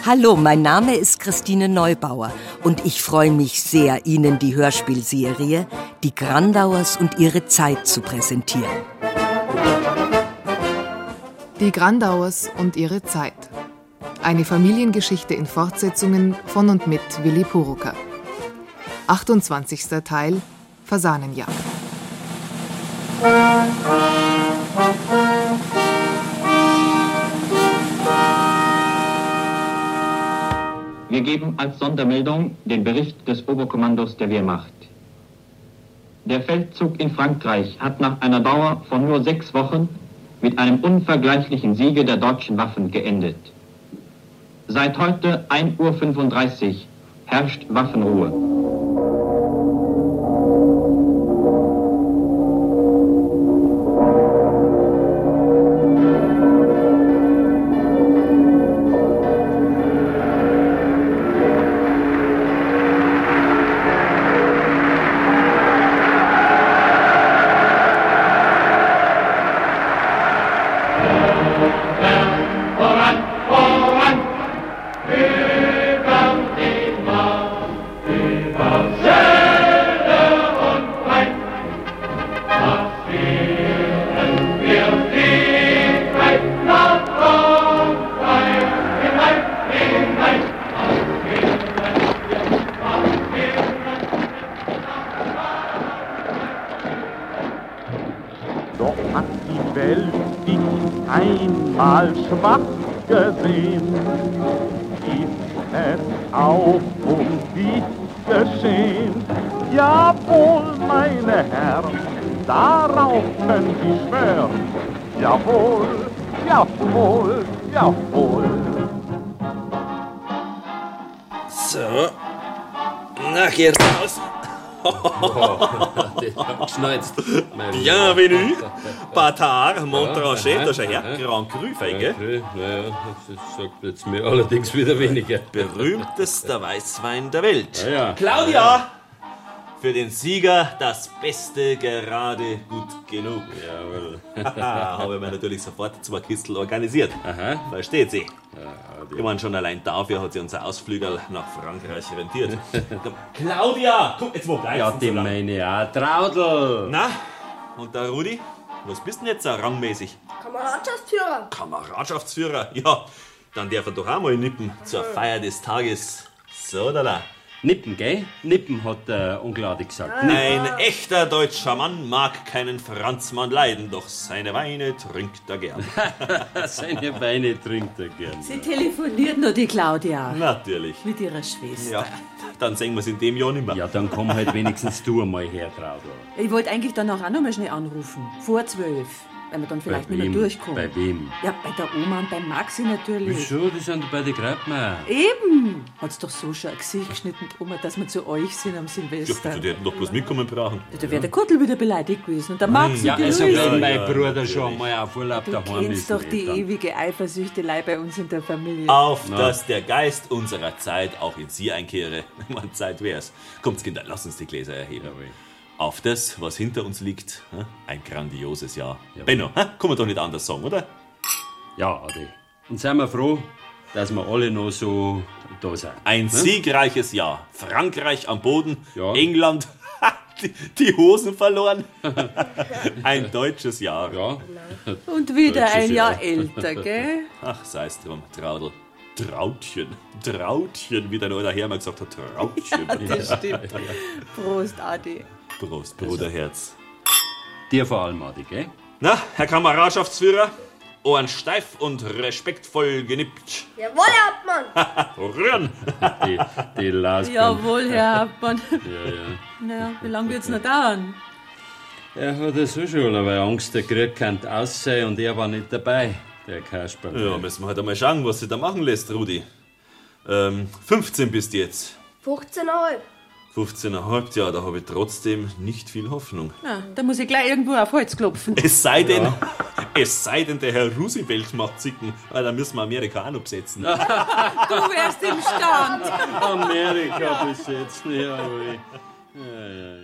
Hallo, mein Name ist Christine Neubauer und ich freue mich sehr, Ihnen die Hörspielserie Die Grandauers und ihre Zeit zu präsentieren. Die Grandauers und ihre Zeit. Eine Familiengeschichte in Fortsetzungen von und mit Willi Purucker. 28. Teil Fasanenjagd. Wir geben als Sondermeldung den Bericht des Oberkommandos der Wehrmacht. Der Feldzug in Frankreich hat nach einer Dauer von nur 6 Wochen mit einem unvergleichlichen Siege der deutschen Waffen geendet. Seit heute 1:35 Uhr herrscht Waffenruhe. Schwach gesehen, ist es auch um dich geschehen. Jawohl, meine Herren, darauf können Sie schwören. Jawohl, jawohl, jawohl. So, na, geh raus. Geschneuzt. Bienvenue, Bâtard, Montrachet, da ist ein Herr, Grand Cru, feige. Naja, das sagt jetzt mir allerdings wieder weniger. Berühmtester Weißwein der Welt. Ja. Claudia! Für den Sieger das Beste gerade gut genug. Jawohl. Habe ich mir natürlich sofort 2 Kistel organisiert. Aha. Versteht sie? Ja, Ich meine, schon allein dafür hat sie unser Ausflügel nach Frankreich rentiert. Claudia! Guck, jetzt wo bleibst ja, du die so lang? meine ja. Traudel! Na, und der Rudi? Was bist denn jetzt rangmäßig? Kameradschaftsführer. Kameradschaftsführer? Ja, dann darf er doch auch mal nippen zur Feier des Tages. So, da. Nippen, gell? Nippen, hat der Onkel Adi gesagt. Ein echter deutscher Mann mag keinen Franzmann leiden, doch seine Weine trinkt er gern. Seine Weine trinkt er gern. Sie telefoniert nur die Claudia. Natürlich. Mit ihrer Schwester. Ja, dann sehen wir es in dem Jahr nicht mehr. Ja, dann komm halt wenigstens du einmal her, Traudel. Ich wollte eigentlich danach auch noch mal schnell anrufen. Vor 12. Weil wir dann vielleicht nicht mehr durchkommen. Bei wem? Ja, bei der Oma und beim Maxi natürlich. Wieso? Die sind bei den Greibmeier. Eben. Hat's doch so schon ein Gesicht geschnitten, die Oma, dass wir zu euch sind am Ja, Silvester. die hätten doch bloß mitkommen brauchen. Da wäre der Kurtl wieder beleidigt gewesen. Und der Maxi, Ja, die also Luise. wenn mein ja, Bruder natürlich. schon mal auf Urlaub Du daheim kennst ist. doch die dann. ewige Eifersüchtelei bei uns in der Familie. Auf, dass der Geist unserer Zeit auch in sie einkehre. Man, Zeit wär's. Kommt, Kinder, lass uns die Gläser erheben. Jawohl. Auf das, was hinter uns liegt, ein grandioses Jahr. Ja. Benno, kann man doch nicht anders sagen, oder? Ja, Adi. Und seien wir froh, dass wir alle noch so da sind. Ein siegreiches Jahr. Frankreich am Boden, Ja. England, die Hosen verloren. Ein deutsches Jahr. Ja, Und wieder Deutsches ein Jahr Jahr. älter, gell? Ach, sei's drum, Traudel. Trautchen, wie der neue Herr mal gesagt hat, Trautchen. Das stimmt. Prost, Adi. Prost, Bruderherz. dir vor allem, Adi, gell? Na, Herr Kameradschaftsführer, Ohren steif und respektvoll genippt. Jawohl, Herr Hauptmann. Rühren! Die Lausbahn. Jawohl, Herr Hauptmann. Ja, ja. Naja, wie lange wird's noch dauern? Er hat es so schon, aber Angst, der Krieg kann aus sein und er war nicht dabei, der Kasper. Ja, müssen wir halt einmal schauen, was sich da machen lässt, Rudi. 15 bist du jetzt. 15,5. 15,5, ja, da habe ich trotzdem nicht viel Hoffnung. Na, da muss ich gleich irgendwo auf Holz klopfen. Es sei denn, der Herr Roosevelt macht Zicken, weil dann müssen wir Amerika auch noch besetzen. Du wärst im Stand. Amerika besetzen, jawohl. Ja.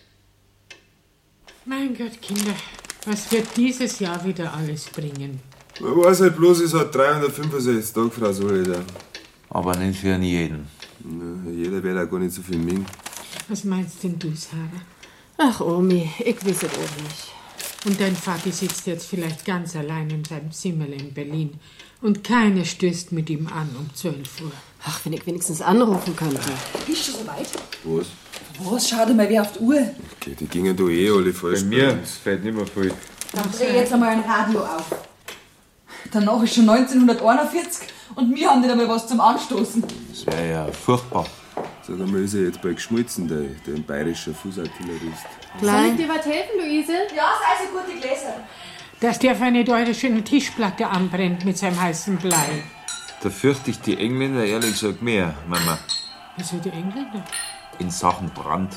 Mein Gott, Kinder, was wird dieses Jahr wieder alles bringen? Man weiß halt bloß, es hat 365 Tage, Frau Solida. Aber nicht für jeden. Na, jeder wird auch gar nicht so viel mengen. Was meinst denn du, Sarah? Ach, Omi, ich weiß es auch nicht. Und dein Vati sitzt jetzt vielleicht ganz allein in seinem Zimmerl in Berlin. Und keine stößt mit ihm an um 12 Uhr. Ach, wenn ich wenigstens anrufen könnte. Bist du so weit? Was? Was? Schau dir mal wer auf die Uhr. Okay, die gingen da alle falsch. Bei mir fällt nicht mehr viel. Dann dreh jetzt einmal ein Radio auf. Danach ist schon 1941 und wir haben nicht einmal was zum Anstoßen. Das wäre ja furchtbar. Sag einmal, ist er jetzt bald geschmolzen, der ein bayerischer Fußartillerist. Soll ich dir was helfen, Luise? Ja, sei so gute Gläser. Dass der für eine teure schöne Tischplatte anbrennt mit seinem heißen Blei. Da fürchte ich die Engländer ehrlich gesagt mehr, Mama. Wieso die Engländer? In Sachen Brand.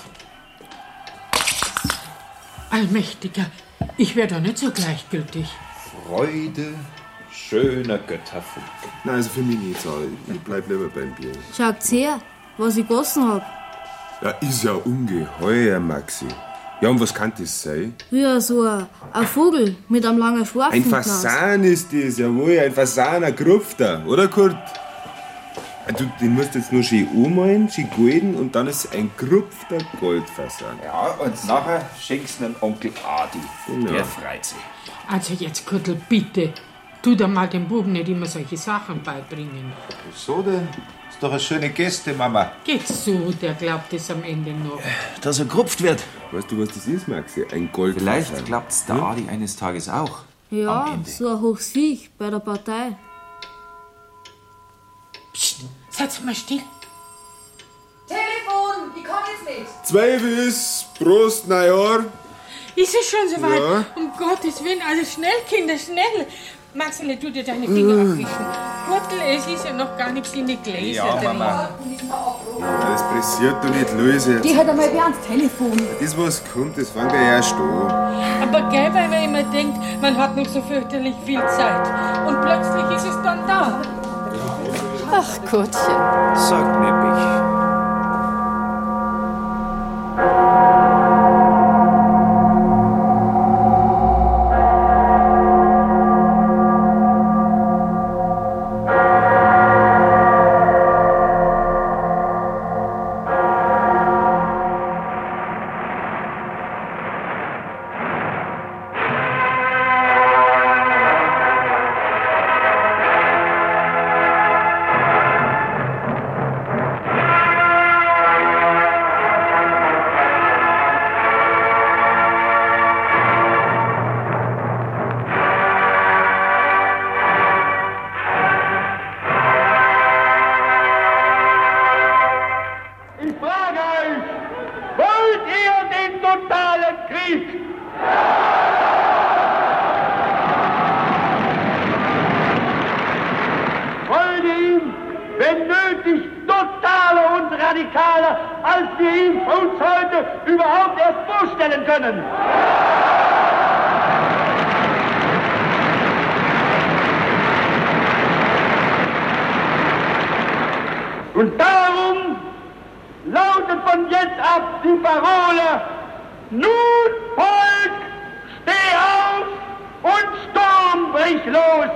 Allmächtiger, ich wäre doch nicht so gleichgültig. Freude schöner Götterfunken. Nein, also für mich nicht so. Ich bleib lieber beim Bier. Schaut's her, was ich gegossen hab. Ja, ist ja ungeheuer, Maxi. Ja, und was kann das sein? Ja, so ein Vogel mit einem langen Schwarz. Ein Fasan ist das, jawohl, ein Fasan, ein Krupfter, oder Kurt? Du, den musst jetzt nur schön anmalen, schön golden und dann ist ein Krupfter Goldfasan. Ja, und nachher schenkst du einen Onkel Adi. Genau. Der freut sich. Also jetzt, Kurtl, bitte. Tu doch mal dem Buben nicht immer solche Sachen beibringen. Wieso denn? Ist doch eine schöne Geste, Mama. Geht so, der glaubt es am Ende noch. Dass er gerupft wird. Weißt du, was das ist, Maxi? Ein Goldfasan. Vielleicht klappt's der Adi eines Tages auch. Ja, am Ende. so ein Hochsieg bei der Partei. Psst, seid mal still. Telefon, ich kann jetzt nicht. 12 ist, Prost, Neujahr. Ist es schon soweit? Ja. Um Gottes Willen, also schnell, Kinder, schnell. Maxele, tu dir deine Finger abwischen. Kurtl, es ist ja noch gar nichts in die Gläser Ja, drin. Mama. Ja, das pressiert doch nicht, Luise. Geh halt einmal wer ans Telefon. Das, was kommt, das fängt ja erst an. Aber gell, weil man immer denkt, man hat noch so fürchterlich viel Zeit. Und plötzlich ist es dann da. Ach, Gottchen. Sag mir, Bich. Und darum lautet von jetzt ab die Parole: Nun, Volk, steh auf und Sturm bricht los!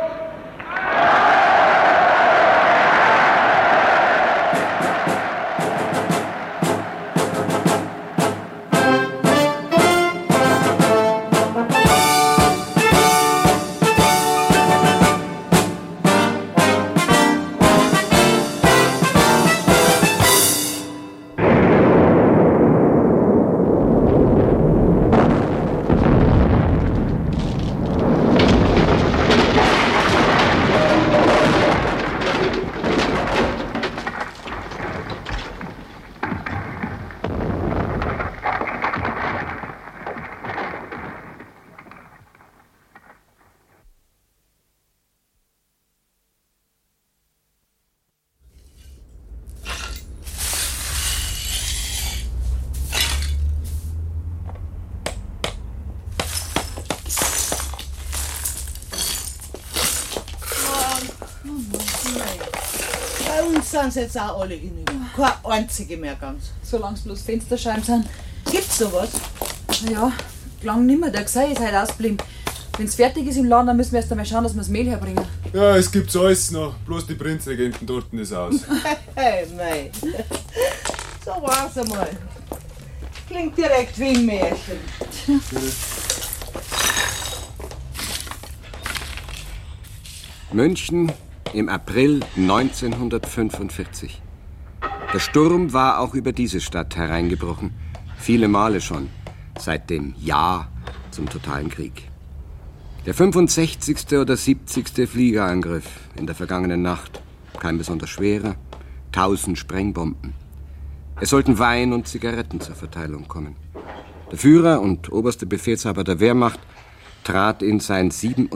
Bei uns sind sie jetzt auch alle hinüber. Keine einzige mehr ganz. Solange es bloß Fensterscheiben sind. Gibt's sowas? Ja, lang nimmer. Der Gsei ist halt ausgeblieben. Wenn's fertig ist im Laden, dann müssen wir erst einmal schauen, dass wir das Mehl herbringen. Ja, es gibt's alles noch. Bloß die Prinzregenten dort ist aus. Hey, mei. So war's einmal. Klingt direkt wie ein Märchen. München im April 1945. Der Sturm war auch über diese Stadt hereingebrochen. Viele Male schon, seit dem Ja zum totalen Krieg. Der 65. oder 70. Fliegerangriff in der vergangenen Nacht. Kein besonders schwerer. 1000 Sprengbomben. Es sollten Wein und Zigaretten zur Verteilung kommen. Der Führer und oberste Befehlshaber der Wehrmacht trat in sein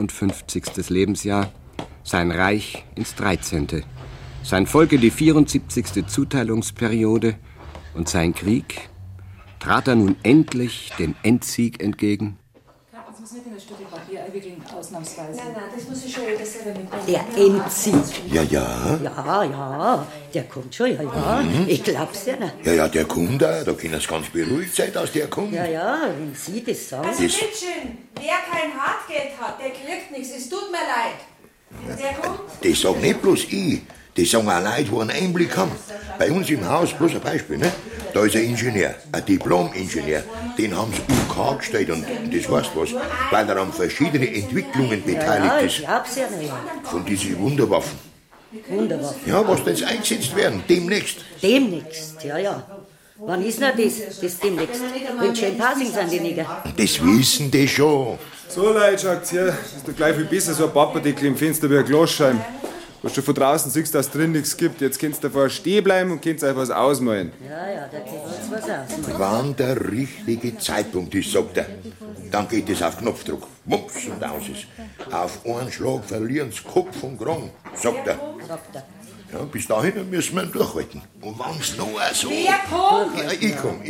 57. Lebensjahr, sein Reich ins 13., sein Volk in die 74. Zuteilungsperiode und sein Krieg trat er nun endlich dem Endsieg entgegen. Das muss nicht in ein Stück Papier einwickeln, ausnahmsweise. Nein, das muss ich schon jeder selber mitnehmen. Der Endsieg. Ja, ja. Ja, der kommt schon, ja. Ich glaub's ja nicht. Ja, der kommt da. Da können Sie ganz beruhigt sein, dass der kommt. Ja, wenn Sie das sagen. Also bitteschön, wer kein Hartgeld hat, der kriegt nichts. Es tut mir leid. Der kommt. Das sag nicht bloß ich. Das sagen auch Leute, die einen Einblick haben. Bei uns im Haus, bloß ein Beispiel, ne? Da ist ein Ingenieur, ein Diplom-Ingenieur. Den haben sie UK gestellt und das weißt was, weil er an verschiedenen Entwicklungen beteiligt ist. Ich glaub's ja nicht. Von diesen Wunderwaffen. Wunderwaffen? Ja, was da jetzt eingesetzt werden, demnächst. Demnächst, ja. Wann ist denn das demnächst? Wenn schön Passing sind die Nigger. Das wissen die schon. So, Leute, schaut's her. Das ist doch gleich viel besser, so ein Pappardeckel im Fenster wie ein Glasscheiben. Was du von draußen siehst, dass drin nichts gibt. Jetzt könnt ihr davor stehen bleiben und könnt euch was ausmalen. Ja, da können wir uns was ausmalen. Wann der richtige Zeitpunkt ist, sagt er. Dann geht es auf Knopfdruck. Wumps und aus ist. Auf einen Schlag verlieren sie Kopf und Kragen, sagt er. Ja, bis dahin müssen wir ihn durchhalten. Und wenn's noch so... Wer kommt? Ja, ich komm.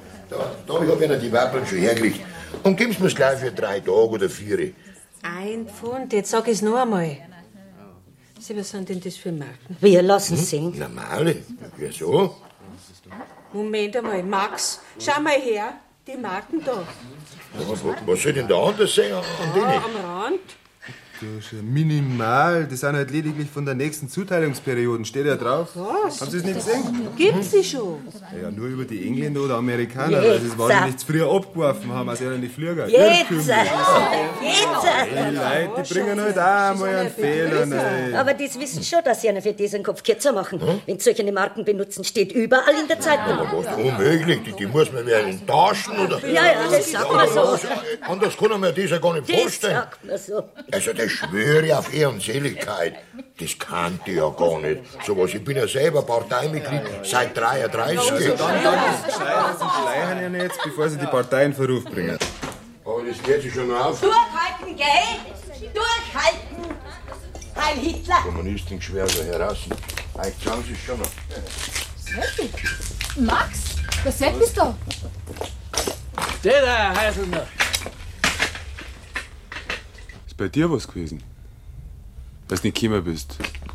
Da hab ich die Wappeln schon hergekriegt. Und geben Sie mir's gleich für 3 Tage oder 4. 1 Pfund, jetzt sag ich's noch einmal. Sie, was sind denn das für Marken? Wir lassen singen. Normale? Wieso? Moment einmal, Max, schau mal her, die Marken da. Was soll denn da anders sein an denen? Am Rand. Das ist ja minimal. Das sind halt lediglich von der nächsten Zuteilungsperioden. Steht ja drauf. Was? Haben Sie es nicht gesehen? Gibt's die schon? Ja, nur über die Engländer oder Amerikaner, weil sie es wahrscheinlich zu früh abgeworfen haben, als in die Flieger. Jetzt! Die Leute, die bringen halt auch mal einen Fehler rein. Aber das wissen schon, dass sie einen für diesen Kopf kürzer machen. Wenn sie solche Marken benutzen, steht überall in der Zeitung. Was unmöglich, die muss man wieder in Taschen oder... Ja, das sagt man so. Anders kann man das ja gar nicht vorstellen. Das sagt man so. Also das schwöre ich auf Ehrenseligkeit. Das kannte ich ja gar nicht. Sowas, ich bin ja selber Parteimitglied seit 33. Also dann ist es gescheit, dass sie schleichen ja jetzt, bevor sie die Partei in Verruf bringen. Aber das geht sich schon auf. Durchhalten, gell? Durchhalten! Heil Hitler! Kommunisten schwer so heraus. Eigentlich sagen sie schon noch. Seppi? Max? Der Seppi ist da. Der da, Heiselner. Ist bei dir was gewesen? Dass du nicht gekommen bist?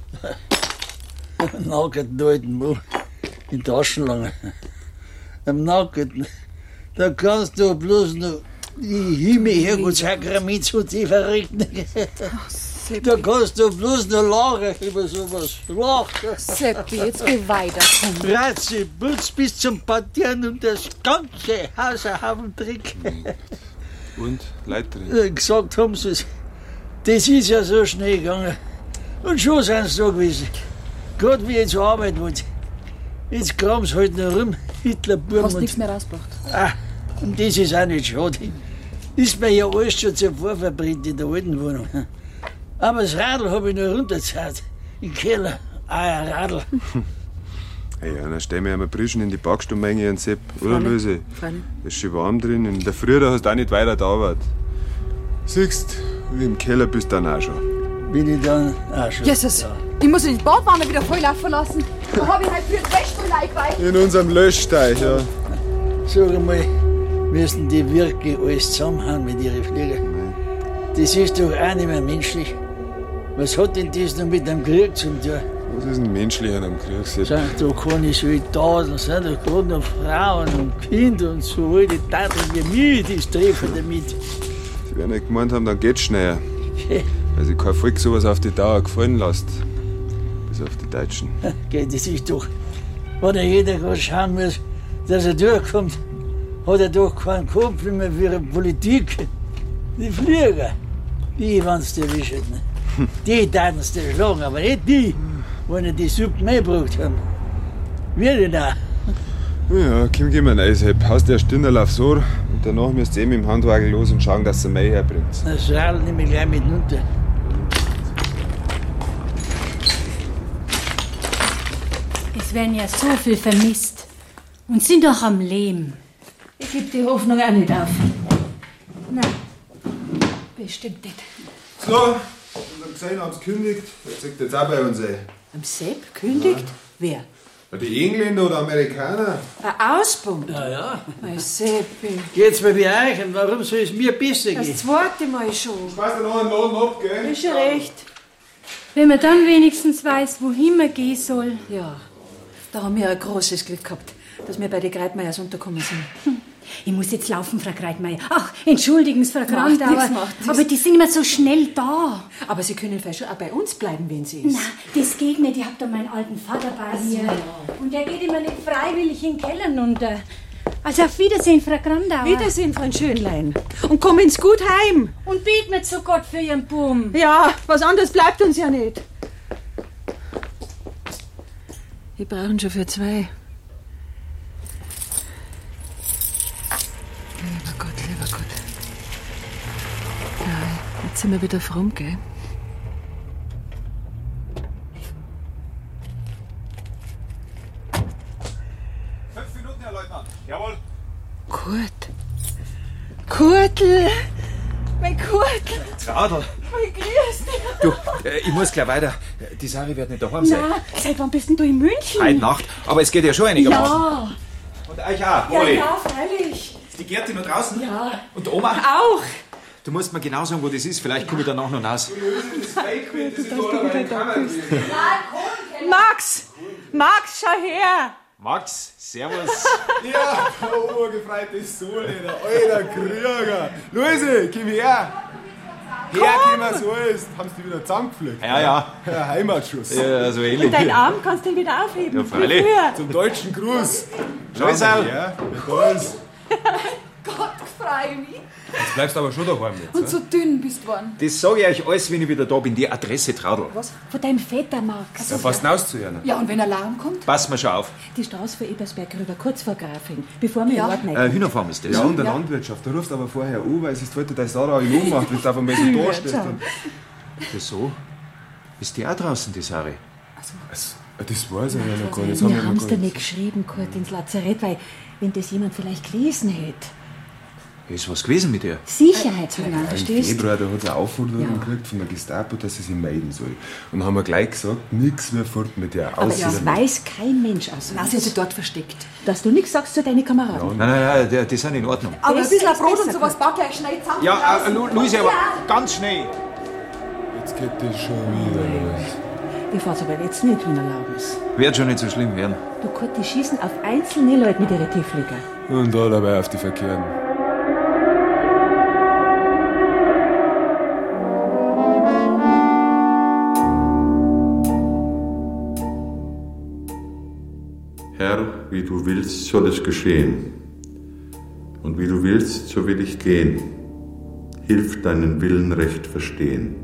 Am nackten alten Mann in Taschenlange. Am nackten. Da kannst du bloß noch die Himmel-Herrgottssakrament zu dir verrichten. Da kannst du bloß noch lachen über sowas. Lachen. Seppi, jetzt geh weiter. Ratze, Putz bis zum Partieren und das ganze Haus ein Haufen Dreck. Und? Leute drin? Gesagt haben sie es. Das ist ja so schnell gegangen. Und schon sind sie da gewesen. Gerade wie ich zur Arbeit wollte. Jetzt kramen sie halt noch rum. Hitlerburm. Hast nichts mehr rausgebracht. Und das ist auch nicht schade. Ist mir ja alles schon zuvor verbrennt in der alten Wohnung. Aber das Radl habe ich noch runtergezahlt. Im Keller. Ein Radl. Hey, dann stellen wir einmal Brischen in die Backstube rein, Ihren Sepp. Oder, Löse? Es ist schon warm drin. In der Früh hast du auch nicht weiter gearbeitet. Siehst, wie im Keller bist du dann auch schon. Bin ich dann auch schon. Jesus, ich muss in die Badwanne wieder voll laufen lassen. Da hab ich halt für den Rest von Leib. In unserem Löschteich, ja. Sag einmal, müssen die wirklich alles zusammenhauen mit ihren Flieger? Das ist doch auch nicht mehr menschlich. Was hat denn das noch mit dem Krieg zu tun? Was ist denn menschlich an einem Krieg? Sind da keine Soldaten, sind da gerade noch Frauen und Kinder und so alte Taten wie mich, das treffen damit. Die werden nicht gemeint haben, dann geht's schneller. Weil sich kein Volk sowas auf die Dauer gefallen lässt. Bis auf die Deutschen. Geht es sich doch. Wenn ja jeder gerade schauen muss, dass er durchkommt, hat er doch keinen Kopf mehr für die Politik. Die Flieger, die wollen's dir wischen. Die taten's dir schlagen, aber nicht die, wenn die Suppe mehr gebraucht haben. Wir denn auch. Ja, komm, geh mal rein, Sepp. Haust dir ein Stündel aufs Ohr und danach müsst ihr mit dem Handwagen los und schauen, dass ihr Mai herbringt. Das Radl nehme ich gleich mit runter. Es werden ja so viel vermisst und sind doch am Leben. Ich gebe die Hoffnung auch nicht auf. Nein, bestimmt nicht. So, und am gesehen haben sie gekündigt. Jetzt sagt jetzt auch bei uns ein. Am Sepp kündigt? Wer? Die Engländer oder Amerikaner? Ein Ausbund? Ja. Mein Seppi. Geht's mir wie euch und warum soll es mir besser gehen? Das zweite Mal schon. Ich weiß noch einen Laden ab, gell? Ist schon recht. Wenn man dann wenigstens weiß, wohin man gehen soll. Ja, da haben wir ein großes Glück gehabt, dass wir bei den Greitmeiers untergekommen sind. Ich muss jetzt laufen, Frau Greitmeier. Ach, entschuldigen Sie, Frau Grandauer. Macht nichts. Aber die sind immer so schnell da. Aber Sie können vielleicht schon auch bei uns bleiben, wenn Sie ist. Na, das geht nicht. Ich hab da meinen alten Vater bei mir. Und der geht immer nicht freiwillig in den Keller runter. Also auf Wiedersehen, Frau Grandauer. Wiedersehen, Frau Schönlein. Und komm ins gut heim. Und bet mir zu Gott für Ihren Buben. Ja, was anderes bleibt uns ja nicht. Wir brauchen schon für 2. Lieber Gott. Ja, jetzt sind wir wieder fromm, gell? Herr Leutnant. Jawohl. Kurtl! Mein Kurtl! Traudl! Mein grüß dich! Du, ich muss gleich weiter. Die Sari wird nicht daheim sein. Na, seit wann bist denn du in München? Heute Nacht. Aber es geht ja schon einigermaßen. Ja. Und euch auch, Oli. Ja, freilich. Ist die Gerti noch draußen? Ja. Und Oma? Auch. Du musst mir genau sagen, wo das ist. Vielleicht komme ich danach noch raus. Max, schau her! Max, servus. Ja, der obergefreite Sohle, der alter Krieger. Luise, komm her. Komm wir so ist. Haben sie die wieder zusammengepflückt? Ja. Ja, Heimatschuss. Ja, so ähnlich. Und deinen Arm kannst du ihn wieder aufheben. Ja, freilich. Zum deutschen Gruß. Schau mal. Ja, da ist. Gott, freu mich. Jetzt bleibst du aber schon daheim jetzt. Und so dünn bist du geworden. Das sage ich euch alles, wenn ich wieder da bin. Die Adresse, Traudl. Was? Von deinem Vetter, Max. Da passt auszuhören. Ja, und wenn Alarm kommt? Pass mal schon auf. Die Straße von Ebersberg rüber, kurz vor Grafing, bevor wir Ja. in Ort rein. Hühnerfarm ist das. Ja, und der Landwirtschaft. Du rufst aber vorher an, weil sonst wollte deine Sarah in Ohnmacht, wenn du auf einmal so da stehst. Wieso? Ist die auch draußen, die Sari? Das weiß ich ja noch gar nicht. Das Wir haben es noch dir gar nicht geschrieben, Kurt, ins Lazarett, weil, wenn das jemand vielleicht gelesen hätte. Ist was gewesen mit ihr? Sicherheitshunger, Im verstehst du? Februar, da hat sie eine Aufforderung gekriegt von der Gestapo, dass sie sich melden soll. Und dann haben wir gleich gesagt, nichts mehr fort mit ihr. Aber das weiß kein Mensch aus. Na, sie hat sich dort versteckt. Dass du nichts sagst zu deinen Kameraden. Nein, die sind in Ordnung. Aber ein bisschen Besser, Brot und besser, sowas backe ich schnell zusammen. Ja, Luise, aber ganz schnell. Jetzt geht das schon wieder los. Ich fahr's aber jetzt nicht, wenn erlaubt ist. Wird schon nicht so schlimm werden. Du, Kurt, die schießen auf einzelne Leute mit ihren Tiefflieger. Und da dabei auf die Verkehrten. Herr, wie du willst, soll es geschehen. Und wie du willst, so will ich gehen. Hilf deinen Willen recht verstehen.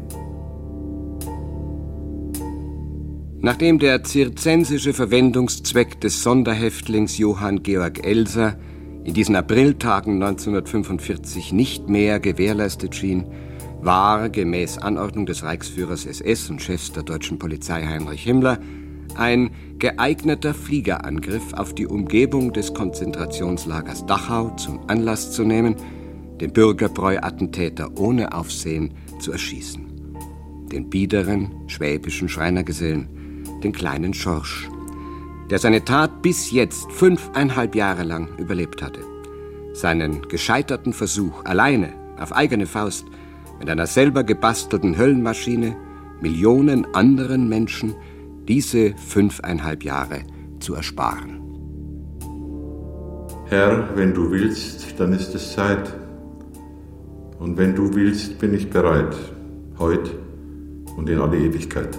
Nachdem der zirzensische Verwendungszweck des Sonderhäftlings Johann Georg Elser in diesen Apriltagen 1945 nicht mehr gewährleistet schien, war, gemäß Anordnung des Reichsführers SS und Chefs der deutschen Polizei Heinrich Himmler, ein geeigneter Fliegerangriff auf die Umgebung des Konzentrationslagers Dachau zum Anlass zu nehmen, den Bürgerbräu-Attentäter ohne Aufsehen zu erschießen. Den biederen, schwäbischen Schreinergesellen, den kleinen Schorsch, der seine Tat bis jetzt 5,5 Jahre lang überlebt hatte. Seinen gescheiterten Versuch, alleine, auf eigene Faust, mit einer selber gebastelten Höllenmaschine, Millionen anderen Menschen diese 5,5 Jahre zu ersparen. Herr, wenn du willst, dann ist es Zeit. Und wenn du willst, bin ich bereit. Heute und in alle Ewigkeit.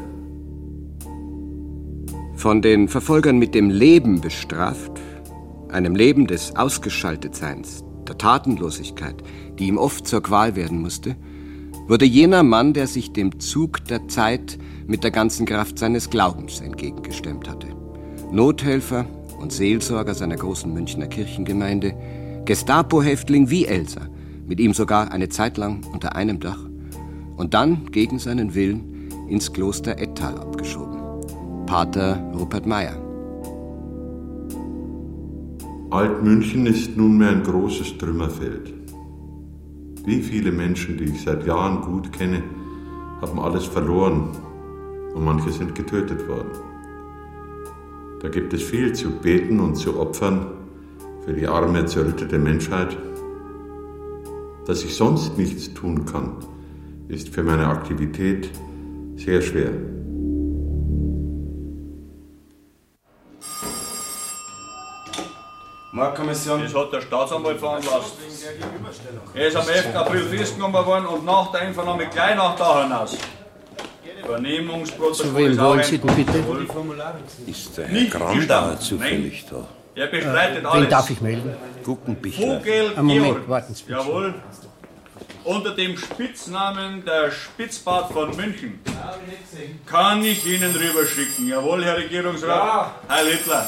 Von den Verfolgern mit dem Leben bestraft, einem Leben des Ausgeschaltetseins, der Tatenlosigkeit, die ihm oft zur Qual werden musste, wurde jener Mann, der sich dem Zug der Zeit mit der ganzen Kraft seines Glaubens entgegengestemmt hatte. Nothelfer und Seelsorger seiner großen Münchner Kirchengemeinde, Gestapo-Häftling wie Elsa, mit ihm sogar eine Zeit lang unter einem Dach und dann gegen seinen Willen ins Kloster Ettal abgeschoben. Pater Rupert Meyer. Altmünchen ist nunmehr ein großes Trümmerfeld. Wie viele Menschen, die ich seit Jahren gut kenne, haben alles verloren und manche sind getötet worden. Da gibt es viel zu beten und zu opfern für die arme, zerrüttete Menschheit. Dass ich sonst nichts tun kann, ist für meine Aktivität sehr schwer. Mordkommission. Das hat der Staatsanwalt veranlasst. Er ist am 11. April festgenommen worden und nach der Einvernahme gleich nach da hinaus. Vernehmungsprotokoll. Zu wem wollen Sie denn bitte? Ist der Herr Grandauer zufällig da? Er bestreitet alles. Wen darf ich melden? Guggenbichler. Vogel Moment, Georg. warten Sie bitte. Jawohl. Unter dem Spitznamen der Spitzbart von München. Kann ich Ihnen rüberschicken. Jawohl, Herr Regierungsrat. Ja. Heil Hitler.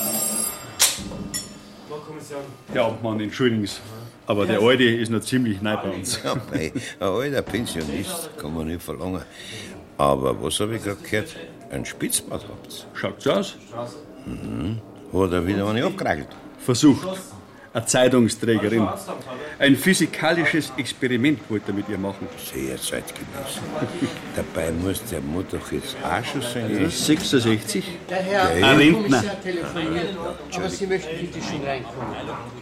Herr Amtmann, entschuldigen Sie, aber der Alte ist noch ziemlich neu bei uns. Ja, mei, ein alter Pensionist kann man nicht verlangen. Aber was habe ich gerade gehört? Ein Spitzbart habt's. Schaut's aus? Mhm. Hat er wieder eine abgereicht? Versucht. Eine Zeitungsträgerin. Ein physikalisches Experiment wollte er mit ihr machen. Sehr zeitgemäß. Dabei muss der Mann doch jetzt auch schon sein. Ja, 66. Der Herr Ein Rentner. Kommissar telefoniert, aber Sie möchten bitte schon reinkommen.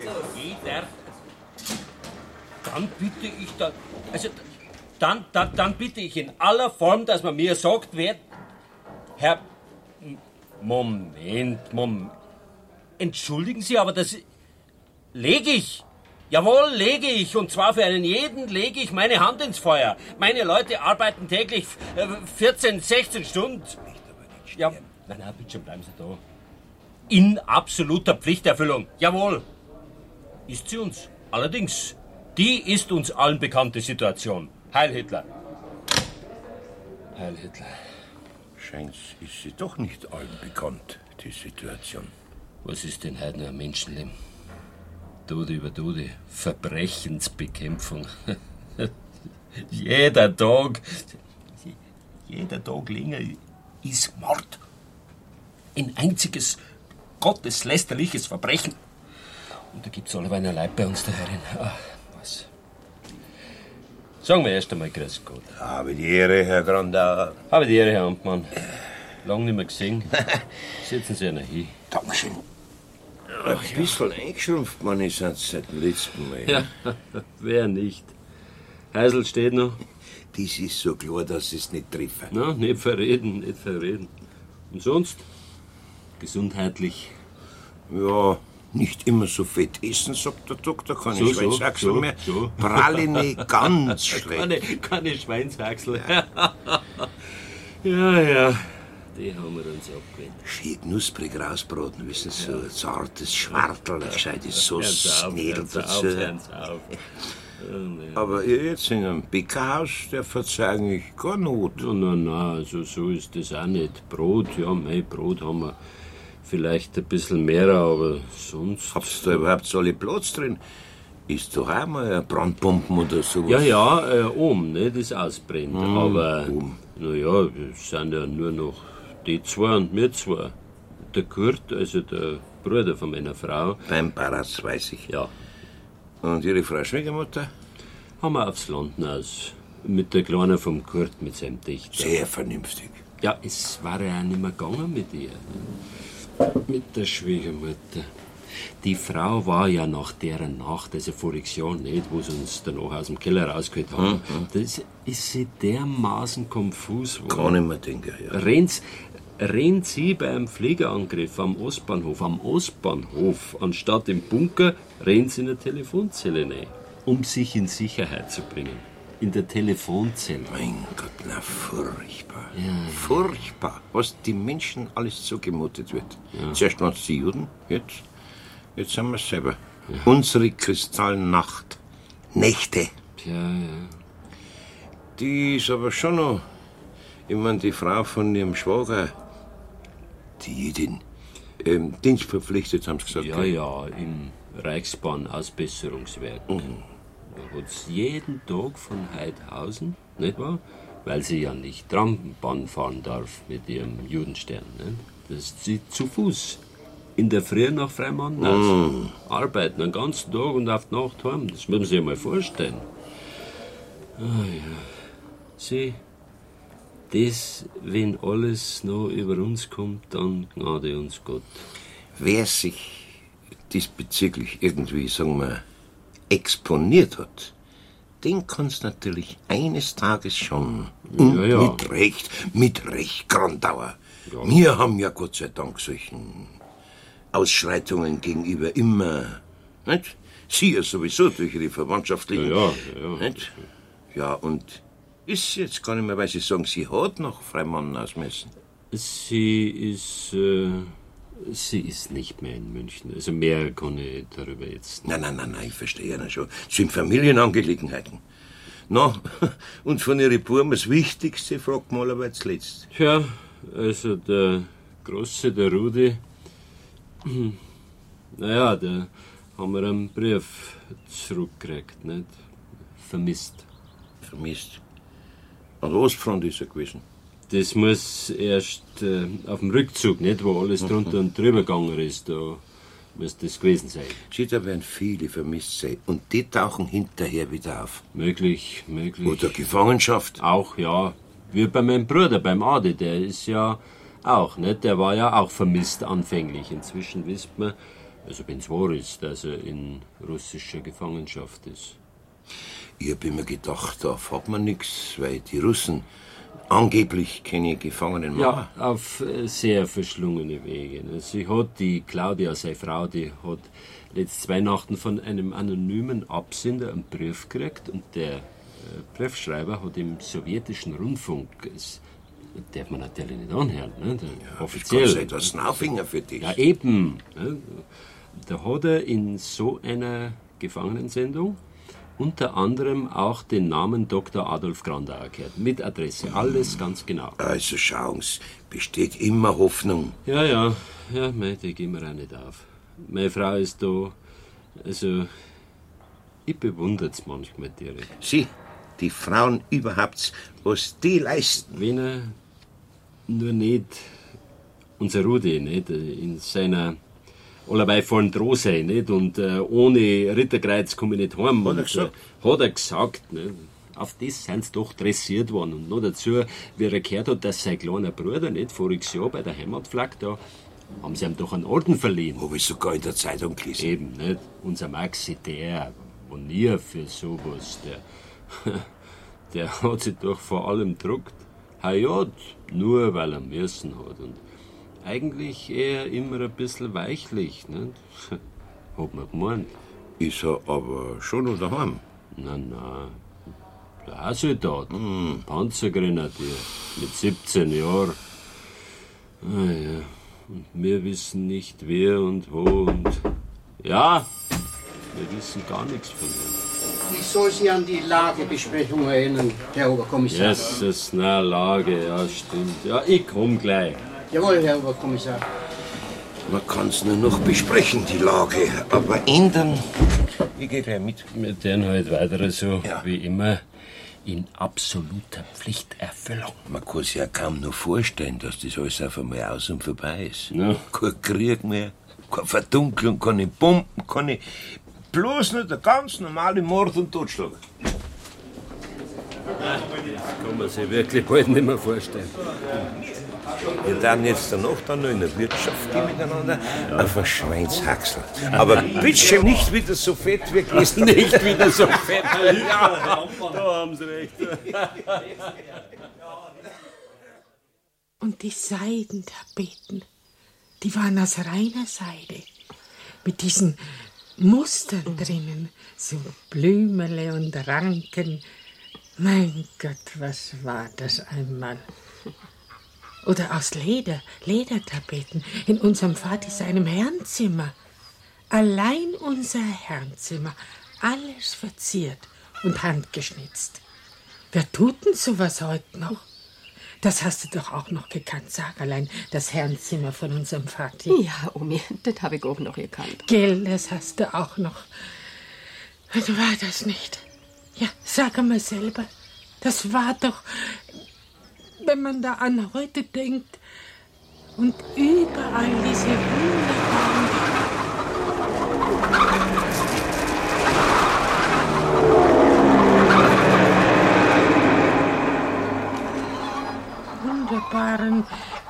Dann bitte ich da, also dann bitte ich in aller Form, dass man mir sagt, wer... Herr... Moment. Entschuldigen Sie, aber das... Lege ich. Jawohl, lege ich. Und zwar für einen jeden lege ich meine Hand ins Feuer. Meine Leute arbeiten täglich 14, 16 Stunden. Ja, nein, bitte schon, bleiben Sie da. In absoluter Pflichterfüllung. Jawohl. Ist sie uns. Allerdings, die ist uns allen bekannte Situation. Heil Hitler. Heil Hitler. Scheint, ist sie doch nicht allen bekannt, die Situation. Was ist denn heute noch ein Menschenleben? Tode über Tode, Verbrechensbekämpfung. Jeder Tag länger ist Mord. Ein einziges gotteslästerliches Verbrechen. Und da gibt's alle einer Leib bei uns da herin. Ach, was? Sagen wir erst einmal Grüß Gott. Habe die Ehre, Herr Grandauer. Habe die Ehre, Herr Amtmann. Lang nicht mehr gesehen. Setzen Sie einer hin. Dankeschön. Ein bisschen eingeschrumpft, man ist seit dem letzten Mal. Ja, wer nicht? Heisel steht noch. Das ist so klar, dass es nicht treffen. Na, nicht verreden. Und sonst? Gesundheitlich? Ja, nicht immer so fett essen, sagt der Doktor. Keine Schweinshaxel mehr. So. Praline ganz schlecht. Keine Schweinshaxel. Ja. Die haben wir uns abgewöhnt. Schön knusprig rausbraten, wissen Sie, so ein zartes Schwartel, ein gescheites Sauce-Knädel dazu. Aber jetzt in einem Bäckerhaus, der verzeiht eigentlich gar Not. Nein, also so ist das auch nicht. Brot, ja, Brot haben wir vielleicht ein bisschen mehr, aber sonst... Habt ihr da überhaupt so alle Platz drin? Ist doch auch mal ein Brandpumpen oder sowas? Ja, oben, ne, das ausbrennt. Aber, naja, es sind ja nur noch die zwei und wir zwei. Der Kurt, also der Bruder von meiner Frau. Beim Paras, weiß ich. Ja. Und Ihre Frau Schwiegermutter? Haben wir aufs Land hinaus. Mit der Kleinen vom Kurt, mit seinem Dichter. Sehr vernünftig. Ja, es war ja auch nicht mehr gegangen mit ihr. Mit der Schwiegermutter. Die Frau war ja nach deren Nacht, also voriges Jahr nicht, wo sie uns danach aus dem Keller rausgeholt haben, das ist sie dermaßen konfus geworden. Kann ich mir denken, ja. Rennt sie beim Fliegerangriff am Ostbahnhof, anstatt im Bunker, rennt sie in eine Telefonzelle rein, um sich in Sicherheit zu bringen. in der Telefonzelle. Mein Gott, na furchtbar. Ja. Furchtbar, was die Menschen alles zugemutet wird. Zuerst waren es die Juden, jetzt sind wir es selber. Ja. Unsere Kristallnacht. Nächte. Ja. Die ist aber schon noch, ich meine, die Frau von ihrem Schwager, die Jüdin, dienstverpflichtet, haben sie gesagt. Ja, im Reichsbahn-Ausbesserungswerk. Da hat's jeden Tag von Heidhausen, nicht wahr? Weil sie ja nicht Trambahn fahren darf mit ihrem Judenstern. Nicht? Das sie zu Fuß in der Früh nach Freimann arbeiten, den ganzen Tag und auf die Nacht heim. Das muss man sich mal vorstellen. Ah ja. Sieh, das, wenn alles noch über uns kommt, dann gnade uns Gott. Wer sich diesbezüglich irgendwie, sagen wir, exponiert hat, den kann's natürlich eines Tages schon. Und mit Recht, Grandauer. Ja. Wir haben ja Gott sei Dank solchen Ausschreitungen gegenüber immer, nicht? Sie ja sowieso durch ihre Verwandtschaftlichen. Ja. Nicht? Ja, und ist jetzt gar nicht mehr, weil Sie sagen, sie hat noch Freimann ausmessen. Sie ist nicht mehr in München. Also mehr kann ich darüber jetzt nicht. Nein, ich verstehe ja schon. Das sind Familienangelegenheiten. Na, und von Ihren Buben das Wichtigste fragt mal aber zuletzt. Tja, also der Große, der Rudi, naja, da haben wir einen Brief zurückgekriegt, nicht? Vermisst. An der Ostfront ist er gewesen. Das muss erst auf dem Rückzug, nicht, wo alles drunter und drüber gegangen ist, da muss das gewesen sein. Sieh, da werden viele vermisst sein. Und die tauchen hinterher wieder auf. Möglich. Oder Gefangenschaft. Auch, ja. Wie bei meinem Bruder, beim Adi, der ist ja auch, nicht? Der war ja auch vermisst anfänglich. Inzwischen wisst man, also wenn's wahr ist, dass er in russischer Gefangenschaft ist. Ich hab immer gedacht, da hat man nichts, weil die Russen angeblich keine Gefangenen machen. Ja, auf sehr verschlungene Wege. Sie hat, die Claudia, seine Frau, die hat letzte Weihnachten von einem anonymen Absender einen Brief gekriegt und der Briefschreiber hat im sowjetischen Rundfunk, das darf man natürlich nicht anhören, ne? Offiziell. Das ist etwas Snaufinger für dich. Ja, eben. Ne? Da hat er in so einer Gefangenensendung unter anderem auch den Namen Dr. Adolf Grandauer gehört. Mit Adresse, alles ganz genau. Also schauen's, besteht immer Hoffnung. Ja, mei, die gehen wir auch nicht auf. Meine Frau ist da, also, ich bewundert's manchmal direkt. Sie, die Frauen überhaupt, was die leisten. Wenn er nur nicht, unser Rudi, nicht, in seiner allerweil vorn dran sein, nicht? Und ohne Ritterkreuz komme ich nicht heim. Hat er gesagt. Nicht? Auf das sind sie doch dressiert worden. Und noch dazu, wie er gehört hat, dass sein kleiner Bruder, nicht, voriges Jahr bei der Heimatflagge, da haben sie ihm doch einen Orden verliehen. Habe ich sogar in der Zeitung gelesen. Eben, nicht? Unser Maxi, der nie für sowas, der hat sich doch vor allem gedruckt. Heirat, nur weil er müssen hat. Und eigentlich eher immer ein bisschen weichlich, nicht? Hat man gemeint. Ist er aber schon noch daheim? Nein. Der Soldat, Panzergrenadier, mit 17 Jahren. Ah ja, und wir wissen nicht wer und wo und... Ja, wir wissen gar nichts von ihm. Ich soll Sie an die Lagebesprechung erinnern, Herr Oberkommissar. Jesus, na, Lage, ja, stimmt. Ja, ich komm gleich. Jawohl, Herr Oberkommissar. Man kann's nur noch besprechen, die Lage, aber ändern... Ich geh gleich mit. Wir tun halt weiter so, wie immer, in absoluter Pflichterfüllung. Man kann sich ja kaum noch vorstellen, dass das alles auf einmal aus und vorbei ist. Ja. Kein Krieg mehr, keine Verdunklung, keine Bomben, keine... Bloß nur der ganz normale Mord und Totschlag. Das kann man sich wirklich bald nicht mehr vorstellen. Wir dann jetzt danach dann noch in der Wirtschaft gehen miteinander auf ein Schweinshaxel. Aber bitte nicht wieder so fett wie gestern. Nicht wieder so fett. Ja, da haben Sie recht. Und die Seidentapeten, die waren aus reiner Seide. Mit diesen Mustern drinnen, so Blümele und Ranken. Mein Gott, was war das einmal? Oder aus Ledertapeten in unserem Vati seinem Herrenzimmer. Allein unser Herrenzimmer, alles verziert und handgeschnitzt. Wer tut denn sowas heute noch? Das hast du doch auch noch gekannt, sag allein, das Herrenzimmer von unserem Vati. Ja, Omi, das habe ich auch noch gekannt. Gell, das hast du auch noch. Und war das nicht? Ja, sag einmal selber, das war doch, wenn man da an heute denkt und überall diese wunderbaren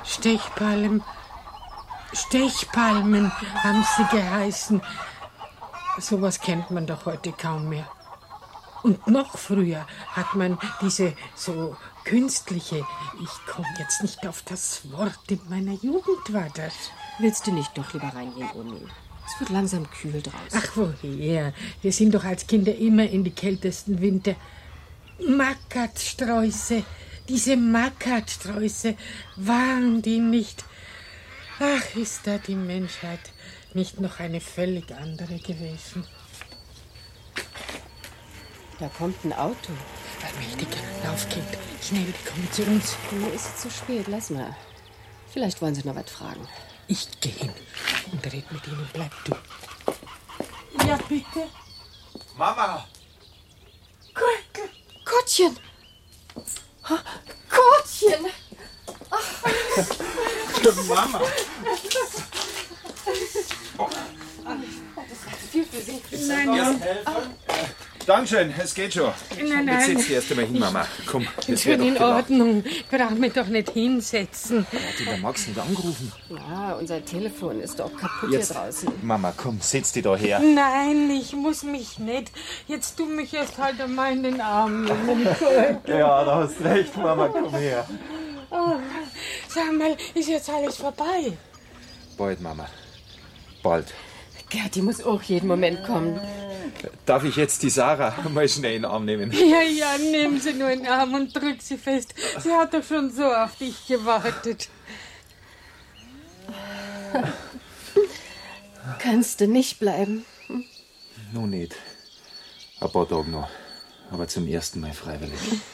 Stechpalmen haben sie geheißen. Sowas kennt man doch heute kaum mehr. Und noch früher hat man diese so künstliche, ich komme jetzt nicht auf das Wort, in meiner Jugend war das. Willst du nicht doch lieber reingehen, Omi? Es wird langsam kühl draußen. Ach, woher? Wir sind doch als Kinder immer in die kältesten Winter. Mackatsträuße, diese Mackatsträuße, waren die nicht? Ach, ist da die Menschheit nicht noch eine völlig andere gewesen? Da kommt ein Auto. Allmächtiger, lauf, Kind. Schnell, die kommen zu uns. Mir ist es zu spät, lass mal. Vielleicht wollen sie noch was fragen. Ich gehe hin und red mit ihnen. Bleib du. Ja, bitte. Mama! Gottchen! Gottchen! Mama! Viel für Sie. Nein. Dankeschön, es geht schon. Nein. Jetzt setz dich erst einmal hin, Mama. Komm, Ist schon in Ordnung. Ich brauch mich doch nicht hinsetzen. Hat die der Max nicht angerufen? Ja, unser Telefon ist doch kaputt Jetzt, hier draußen. Mama, komm, setz dich da her. Nein, ich muss mich nicht. Jetzt tu mich erst halt einmal in den Arm nehmen. Ja, da hast recht, Mama, komm her. Oh, sag mal, ist jetzt alles vorbei? Bald, Mama. Bald. Gerti muss auch jeden Moment kommen. Darf ich jetzt die Sarah mal schnell in den Arm nehmen? Ja, nimm sie nur in den Arm und drück sie fest. Sie hat doch schon so auf dich gewartet. Kannst du nicht bleiben? Nun nicht. Ein paar Tage noch. Aber zum ersten Mal freiwillig.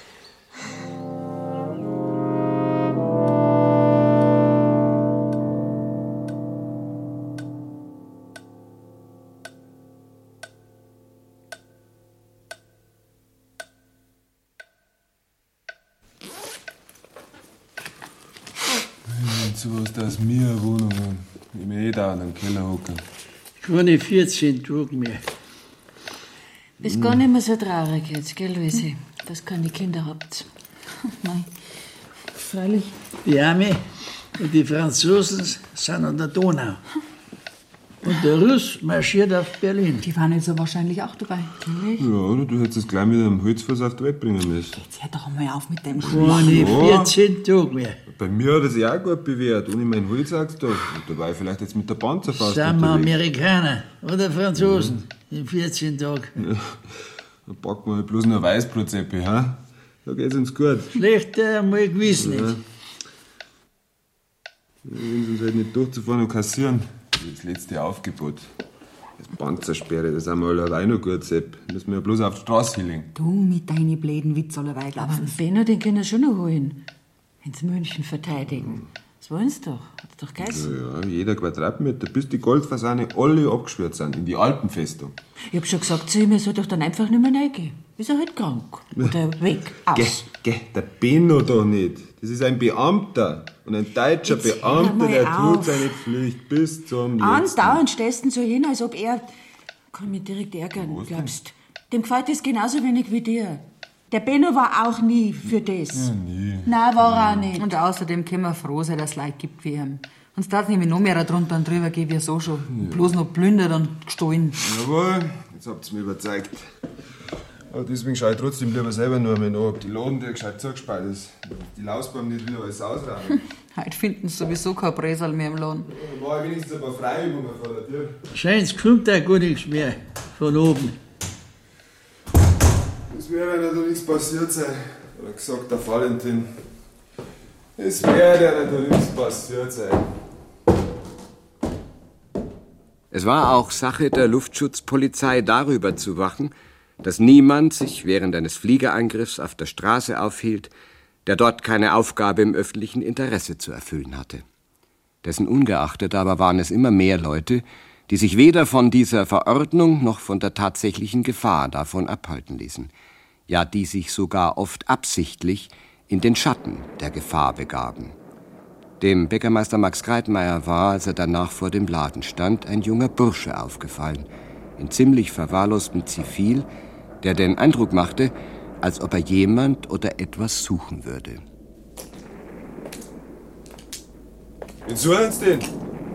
Sowas, dass wir eine Wohnung haben. Ich mir da in den Keller hocken. Keine 14 Tage mehr. Ist gar nicht mehr so traurig jetzt, gell, Luise? Dass keine Kinder habt. Nein, freilich. Die Arme und die Franzosen sind an der Donau. Und der Russ marschiert auf Berlin. Die waren jetzt ja wahrscheinlich auch dabei. Ja, oder du hättest es gleich mit einem Holzfuß auf die Welt bringen müssen. Jetzt hör doch mal auf mit dem Keine 14 Tage mehr. Bei mir hat er sich auch gut bewährt, ohne meinen Holzachs da. Und da war ich vielleicht jetzt mit der Panzerfaust Sind wir unterwegs. Amerikaner oder Franzosen in 14 Tagen. Ja, dann packen wir halt bloß noch Weißbrotseppi, ha? Da geht's uns gut. Schlechter mal gewiss nicht. Ja. Wenn sie uns halt nicht durchzufahren und kassieren. Das letzte Aufgebot. Das Panzersperre, das haben wir alle allein noch gut, Sepp. Müssen wir ja bloß auf die Straße hinlegen. Du mit deinen bläden Witz allerweil glauben. Aber Benno, den können wir schon noch holen. Wenn sie München verteidigen. Das wollen sie doch. Hat's doch geheißen. Ja, jeder Quadratmeter, bis die Goldfasane alle abgeschwört sind, in die Alpenfestung. Ich hab schon gesagt zu ihm, er soll doch dann einfach nicht mehr reingehen. Ist er halt krank. Oder weg. Aus. Geh, der Benno doch nicht. Das ist ein Beamter. Und ein deutscher Jetzt Beamter, hör mal der tut auf. seine Pflicht bis zum letzten. Andauernd stellst du ihn so hin, als ob er... Kann mich direkt ärgern, glaubst. Dem gefällt das genauso wenig wie dir. Der Benno war auch nie für das. Ja, nie. Nein, war er auch nicht. Und außerdem können wir froh sein, dass es Leute gibt wie ihm. Uns darf nämlich noch mehr drunter und drüber gehen, wie so schon. Ja. Bloß noch plündert und gestohlen. Jawohl, jetzt habt ihr mich überzeugt. Aber deswegen schaue ich trotzdem lieber selber nur einmal nach, ob die Laden der gescheit zugespart ist. Die Lausbaum nicht wieder alles ausrauben. Heute finden sie sowieso kein Bresal mehr im Laden. Dann mache ich wenigstens ein paar Freiübungen vor der Tür. Scheint's kommt da gar nichts mehr von oben. Das wäre ja da nichts passiert sein. Oder gesagt, der Valentin. Es wäre ja da nichts passiert sein. Es war auch Sache der Luftschutzpolizei, darüber zu wachen, dass niemand sich während eines Fliegerangriffs auf der Straße aufhielt, der dort keine Aufgabe im öffentlichen Interesse zu erfüllen hatte. Dessen ungeachtet aber waren es immer mehr Leute, die sich weder von dieser Verordnung noch von der tatsächlichen Gefahr davon abhalten ließen, ja, die sich sogar oft absichtlich in den Schatten der Gefahr begaben. Dem Bäckermeister Max Kreitmeier war, als er danach vor dem Laden stand, ein junger Bursche aufgefallen, in ziemlich verwahrlostem Zivil, der den Eindruck machte, als ob er jemand oder etwas suchen würde. Wen suchen Sie denn?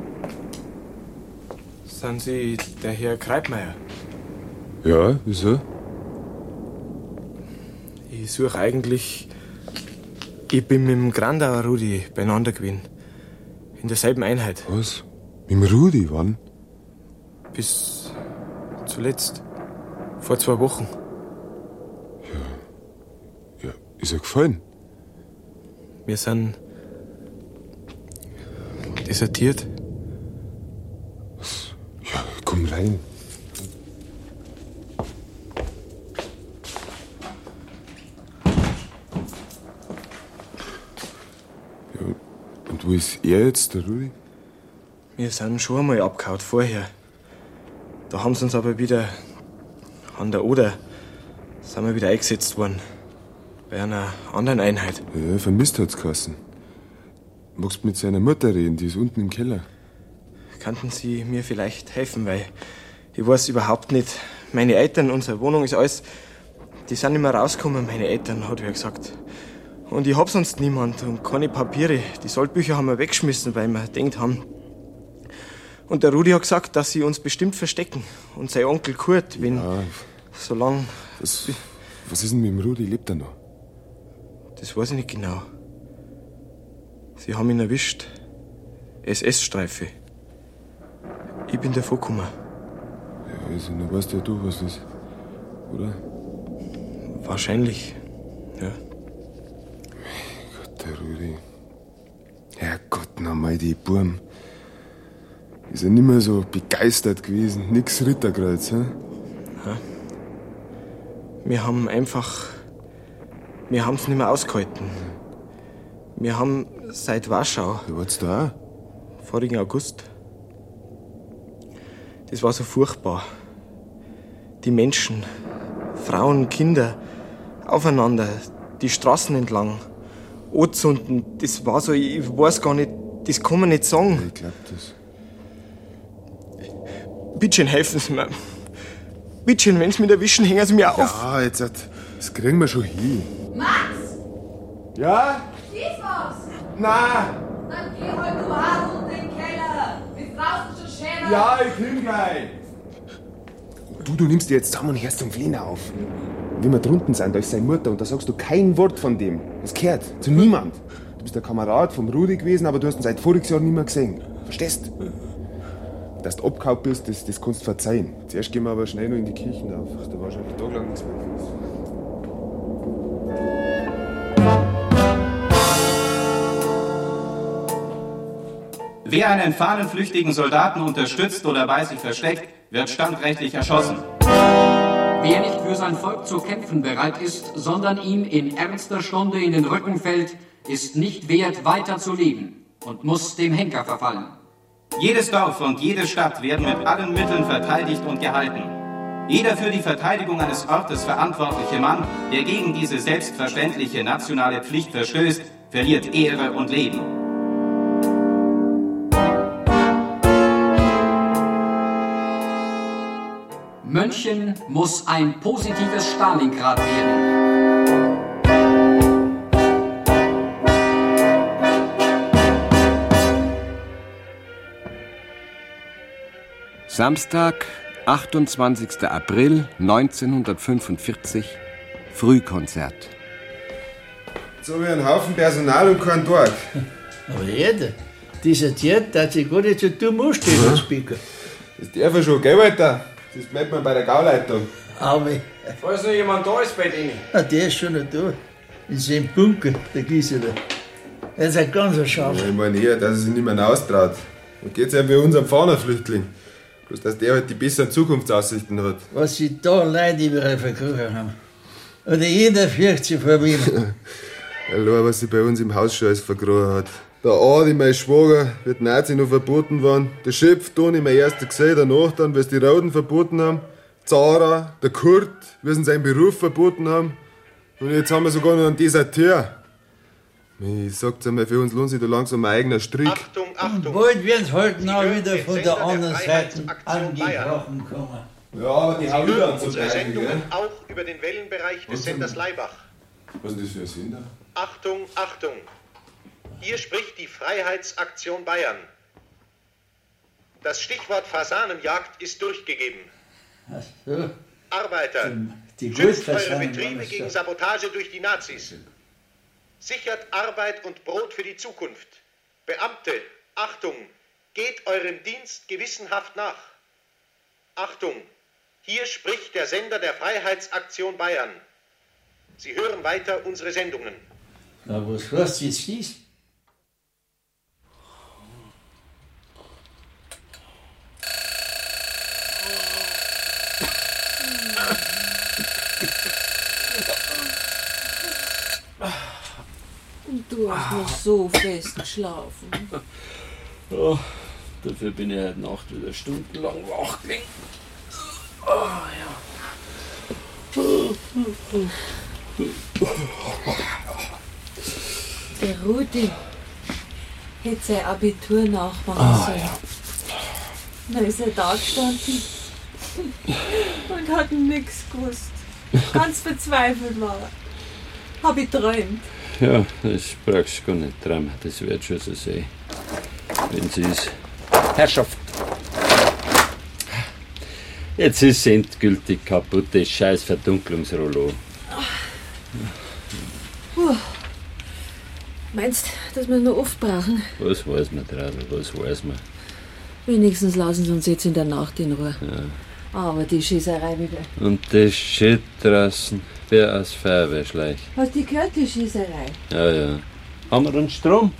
Sind Sie der Herr Kreitmeier? Ja, wieso? Ich suche eigentlich... Ich bin mit dem Grandauer Rudi beieinander gewesen. In derselben Einheit. Was? Mit dem Rudi, wann? Bis zuletzt. Vor 2 Wochen. Ja, ist er gefallen? Wir sind desertiert. Was? Ja, komm rein. Und wo ist er jetzt, der Rudi? Wir sind schon einmal abgehauen vorher. Da haben sie uns aber wieder an der Oder sind wir wieder eingesetzt worden. Bei einer anderen Einheit. Ja, vermisst hat's geheißen. Magst du mit seiner Mutter reden, die ist unten im Keller. Könnten Sie mir vielleicht helfen, weil ich weiß überhaupt nicht. Meine Eltern, unsere Wohnung ist alles... Die sind nicht mehr rausgekommen, meine Eltern, hat er gesagt. Und ich hab sonst niemand und keine Papiere. Die Soldbücher haben wir weggeschmissen, weil wir gedacht haben. Und der Rudi hat gesagt, dass sie uns bestimmt verstecken. Und sein Onkel Kurt, wenn... Ja, solange... Was ist denn mit dem Rudi? Lebt er noch? Das weiß ich nicht genau. Sie haben ihn erwischt. SS-Streife. Ich bin davon gekommen. Ja, also, dann weißt ja du, was ist. Oder? Wahrscheinlich, ja. Der Rudi. Herrgott, nochmal die Burm. Ist ja nicht mehr so begeistert gewesen. Nix Ritterkreuz, hä? Ja. Wir haben einfach... Wir haben's nicht mehr ausgehalten. Wir haben seit Warschau... Du warst da auch? Vorigen August. Das war so furchtbar. Die Menschen, Frauen, Kinder, aufeinander, die Straßen entlang... anzünden, das war so, ich weiß gar nicht, das kann man nicht sagen. Ich glaub das. Bitte schön, helfen Sie mir. Bitte schön, wenn Sie mich erwischen, hängen Sie mir auf. Ja, jetzt, das kriegen wir schon hin. Max! Ja? Ist was? Nein! Dann geh halt du auch unten in den Keller. Ist draußen schon schöner. Ja, ich komm gleich. Du nimmst dir jetzt zusammen und hörst zum Flehen auf. Wie wir drunten sind, da ist seine Mutter und da sagst du kein Wort von dem. Das gehört zu niemand. Du bist der Kamerad vom Rudi gewesen, aber du hast ihn seit voriges Jahr nicht mehr gesehen. Verstehst? Dass du abgehauen bist, das kannst du verzeihen. Zuerst gehen wir aber schnell noch in die Kirchen auf. Da war schon tagelang nichts mehr. Wer einen fahnenflüchtigen Soldaten unterstützt oder bei sich versteckt, wird standrechtlich erschossen. Wer nicht für sein Volk zu kämpfen bereit ist, sondern ihm in ernster Stunde in den Rücken fällt, ist nicht wert, weiter zu leben und muss dem Henker verfallen. Jedes Dorf und jede Stadt werden mit allen Mitteln verteidigt und gehalten. Jeder für die Verteidigung eines Ortes verantwortliche Mann, der gegen diese selbstverständliche nationale Pflicht verstößt, verliert Ehre und Leben. München muss ein positives Stalingrad werden. Samstag, 28. April 1945, Frühkonzert. So wie ein Haufen Personal und kein Tag. Aber Erde, desertiert, dass ich gar nicht so dumm anstehen als Speaker. Das darf er schon, gell, Walter? Das bleibt man bei der Gauleitung. Aber Falls noch jemand da ist bei denen. der ist schon noch da. In seinem Bunker, der Gisela. Er ist ein ganzer Schaf. Ja, ich meine eher, dass er sich nicht mehr austraut. Und geht's ja wie unserem Fahrerflüchtling. Bloß, dass der halt die besseren Zukunftsaussichten hat. Was sie da Leute überall verkrochen haben. Oder jeder fürchtet sich vor ihm. Allein, was sie bei uns im Haus schon alles verkrochen hat. Der Adi, mein Schwager, wird Nazi noch verboten worden. Der Schöpf, Toni, mein erster gesehen, danach dann, weil sie die Rauden verboten haben. Zara, der Kurt, weil sie seinen Beruf verboten haben. Und jetzt haben wir sogar noch einen Deserteur. Ich sag's einmal, für uns lohnt sich da langsam ein eigener Strick. Und bald werden sie halt noch wieder von der anderen Seite angebrochen kommen. Ja, aber die haben wieder unsere Sendungen auch über den Wellenbereich des Senders Laibach. Was ist das für ein Sender? Achtung, Achtung! Hier spricht die Freiheitsaktion Bayern. Das Stichwort Fasanenjagd ist durchgegeben. Ach so. Arbeiter, Die schützt eure Goldfasanen Betriebe waren gegen das. Sabotage durch die Nazis. Sichert Arbeit und Brot für die Zukunft. Beamte, Achtung, geht eurem Dienst gewissenhaft nach. Achtung, hier spricht der Sender der Freiheitsaktion Bayern. Sie hören weiter unsere Sendungen. Na, was heißt jetzt dies? Und du hast noch so fest geschlafen. Oh, dafür bin ich heute Nacht wieder stundenlang wach gelegen. Oh, Der Rudi hätte sein Abitur nachmachen sollen. Dann ist er da gestanden und hat nichts gewusst. Ganz verzweifelt war er. Hab ich träumt. Ja, das brauchst du gar nicht träumen. Das wird schon so sein. Wenn sie ist. Herrschaft! Jetzt ist es endgültig kaputt, das scheiß Verdunklungsrollo. Meinst du, dass wir noch oft brauchen? Was weiß man, Traudl, was weiß man? Wenigstens lassen sie uns jetzt in der Nacht in Ruhe. Ja. Aber die Schießerei wieder. Und das steht draußen, wer aus Feuerwehrschleich. Hast du gehört, die Schießerei? Ja. Haben wir einen Strom?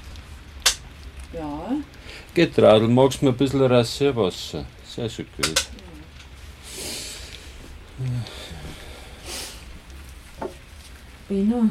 Ja. Geht, Traudl, magst du mir ein bisschen Rasierwasser? Sehr so gut. Benno,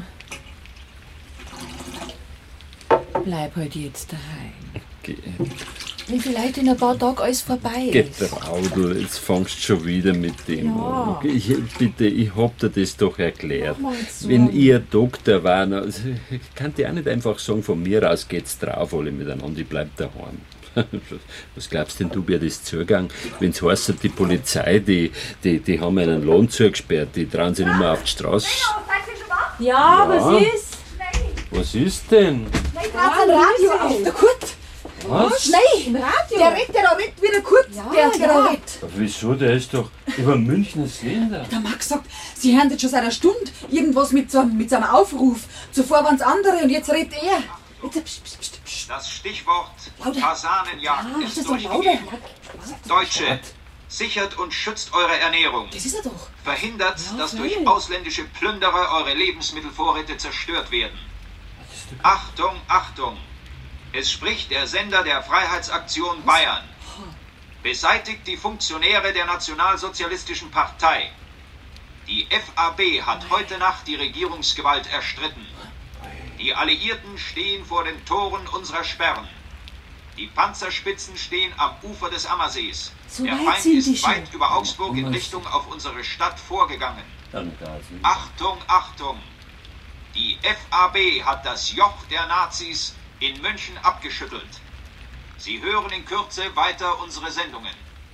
bleib halt jetzt daheim. Geht. Wenn vielleicht in ein paar Tagen alles vorbei Geht, ist. Traudl, jetzt fangst du schon wieder mit dem Ja. an. Ich hab dir das doch erklärt. Mach mal jetzt so. Wenn ihr Doktor war, also, ich kann dir auch nicht einfach sagen, von mir aus geht's drauf alle miteinander, ich bleib daheim. Was glaubst denn du, wie das zugegangen? Wenn es heißt, die Polizei, die haben einen Lohn zugesperrt, die trauen sich nicht mehr auf die Straße. Ja, Ja. was ist? Was ist denn? Ich brauche ein Radio auf. Der Kurt. Was? Schnell, im Radio. Der redet, der redet wie der Kurt. Ja, der redet. Wieso? Der ist doch über Münchner Sender. Der Max sagt, Sie hören jetzt schon seit einer Stunde irgendwas mit so einem Aufruf. Zuvor waren es andere und jetzt redet er. Das Stichwort Lauter. Fasanenjagd Ah, ist das ist doch durchgegeben. lauter. Deutsche, sichert und schützt eure Ernährung. Das ist er doch. Verhindert, Ja, dass freilich. durch ausländische Plünderer eure Lebensmittelvorräte zerstört werden. Achtung, Achtung! Es spricht der Sender der Freiheitsaktion Bayern. Beseitigt die Funktionäre der Nationalsozialistischen Partei. Die FAB hat heute Nacht die Regierungsgewalt erstritten. Die Alliierten stehen vor den Toren unserer Sperren. Die Panzerspitzen stehen am Ufer des Ammersees. So Der weit Feind sind die ist weit schon. über Augsburg in Richtung auf unsere Stadt vorgegangen. Achtung, Achtung! Die FAB hat das Joch der Nazis in München abgeschüttelt. Sie hören in Kürze weiter unsere Sendungen.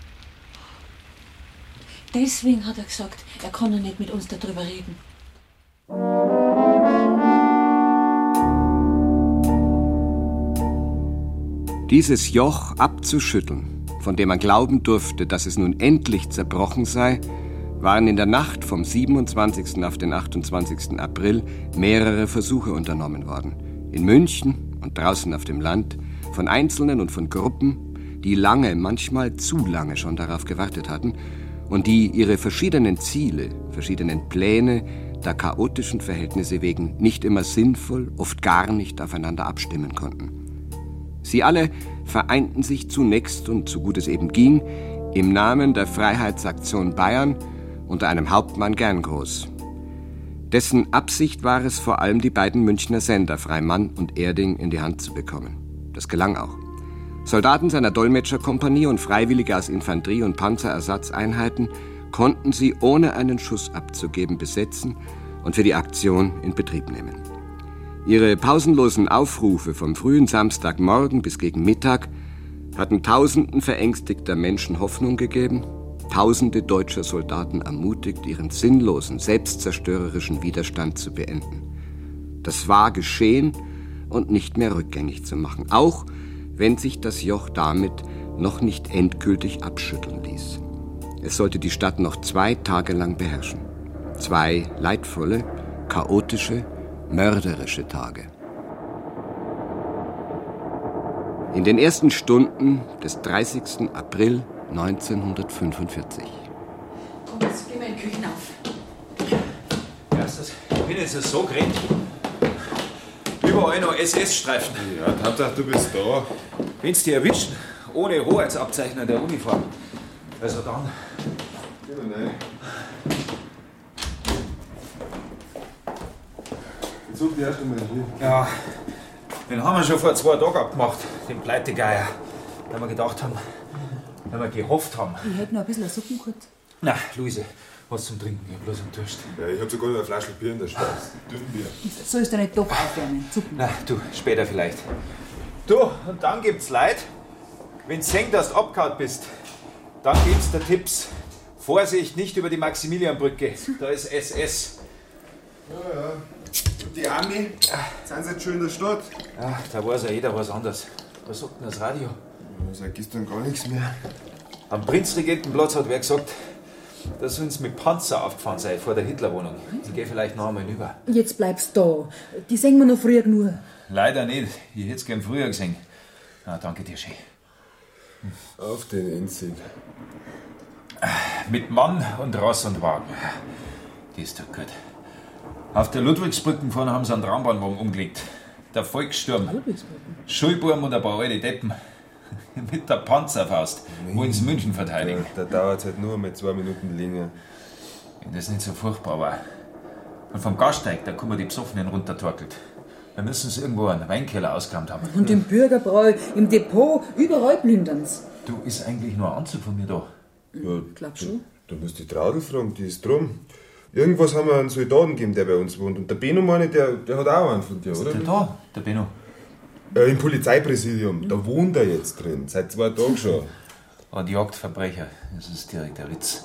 Deswegen hat er gesagt, er kann noch nicht mit uns darüber reden. Dieses Joch abzuschütteln, von dem man glauben durfte, dass es nun endlich zerbrochen sei, waren in der Nacht vom 27. auf den 28. April mehrere Versuche unternommen worden. In München und draußen auf dem Land, von Einzelnen und von Gruppen, die lange, manchmal zu lange schon darauf gewartet hatten und die ihre verschiedenen Ziele, verschiedenen Pläne der chaotischen Verhältnisse wegen nicht immer sinnvoll, oft gar nicht aufeinander abstimmen konnten. Sie alle vereinten sich zunächst und so gut es eben ging, im Namen der Freiheitsaktion Bayern unter einem Hauptmann Gerngroß. Dessen Absicht war es, vor allem die beiden Münchner Sender Freimann und Erding in die Hand zu bekommen. Das gelang auch. Soldaten seiner Dolmetscherkompanie und Freiwillige aus Infanterie- und Panzerersatzeinheiten konnten sie, ohne einen Schuss abzugeben, besetzen und für die Aktion in Betrieb nehmen. Ihre pausenlosen Aufrufe vom frühen Samstagmorgen bis gegen Mittag hatten Tausenden verängstigter Menschen Hoffnung gegeben, Tausende deutscher Soldaten ermutigt, ihren sinnlosen, selbstzerstörerischen Widerstand zu beenden. Das war geschehen und nicht mehr rückgängig zu machen, auch wenn sich das Joch damit noch nicht endgültig abschütteln ließ. Es sollte die Stadt noch 2 Tage lang beherrschen. 2 leidvolle, chaotische, mörderische Tage. In den ersten Stunden des 30. April 1945. Komm, jetzt gehen wir in die Küche auf. Erstes, ich bin jetzt so gerannt. Überall noch SS-Streifen. Ja, Hauptsache du bist da. Wenn's die erwischen, ohne Hoheitsabzeichner der Uniform. Also dann. Geh mal rein. Jetzt such die erst einmal hier. Ja, den haben wir schon vor 2 Tagen abgemacht, den Pleitegeier. Weil wir gedacht haben, weil wir gehofft haben. Ich hätte noch ein bisschen Suppen gehabt. Na, Luise, was zum Trinken? Ich hab bloß einen Durst. Ja, ich hab sogar noch eine Flasche Bier in der Schweiz. Dünnbier. Sollst du nicht doch aufwärmen? Suppen. Na, du, später vielleicht. Du, und dann gibt's Leid, wenn's sehen, dass du abgehauen bist, dann gibt's da Tipps. Vorsicht, nicht über die Maximilianbrücke, da ist SS. Ja, ja. Und die Army, sind sie jetzt schon in der Stadt? Ja, da weiß ja jeder was anderes. Was sagt denn das Radio? Seit gestern gar nichts mehr. Am Prinzregentenplatz hat wer gesagt, dass uns mit Panzer aufgefahren sei vor der Hitlerwohnung. Ich geh vielleicht noch einmal hinüber. Jetzt bleibst du da. Die sehen wir noch früher genug. Leider nicht. Ich hätte es gern früher gesehen. Na, danke dir schön. Auf den Endsieg. Mit Mann und Ross und Wagen. Das ist doch gut. Auf der Ludwigsbrücke vorne haben sie einen Traumbahnwagen umgelegt. Der Volkssturm. Schulbuben und ein paar alte Deppen. Mit der Panzerfaust wollen sie München verteidigen. Da dauert halt nur mit 2 Minuten länger. Wenn das nicht so furchtbar war. Und vom Gasteig, da kommen wir die Besoffenen runtertorkelt. Da müssen sie irgendwo einen Weinkeller ausgerammt haben. Und im Bürgerbräu, im Depot, überall plünderns. Du, ist eigentlich nur ein Anzug von mir da? Ja, glaub schon. Du musst die Traudel fragen, die ist drum. Irgendwas haben wir einen Soldaten gegeben, der bei uns wohnt. Und der Benno, meine ich, der hat auch einen von dir, oder? Ist der da, der Benno? Im Polizeipräsidium. Da wohnt er jetzt drin. Seit 2 Tagen schon. Und jagt Verbrecher. Das ist direkt der Witz.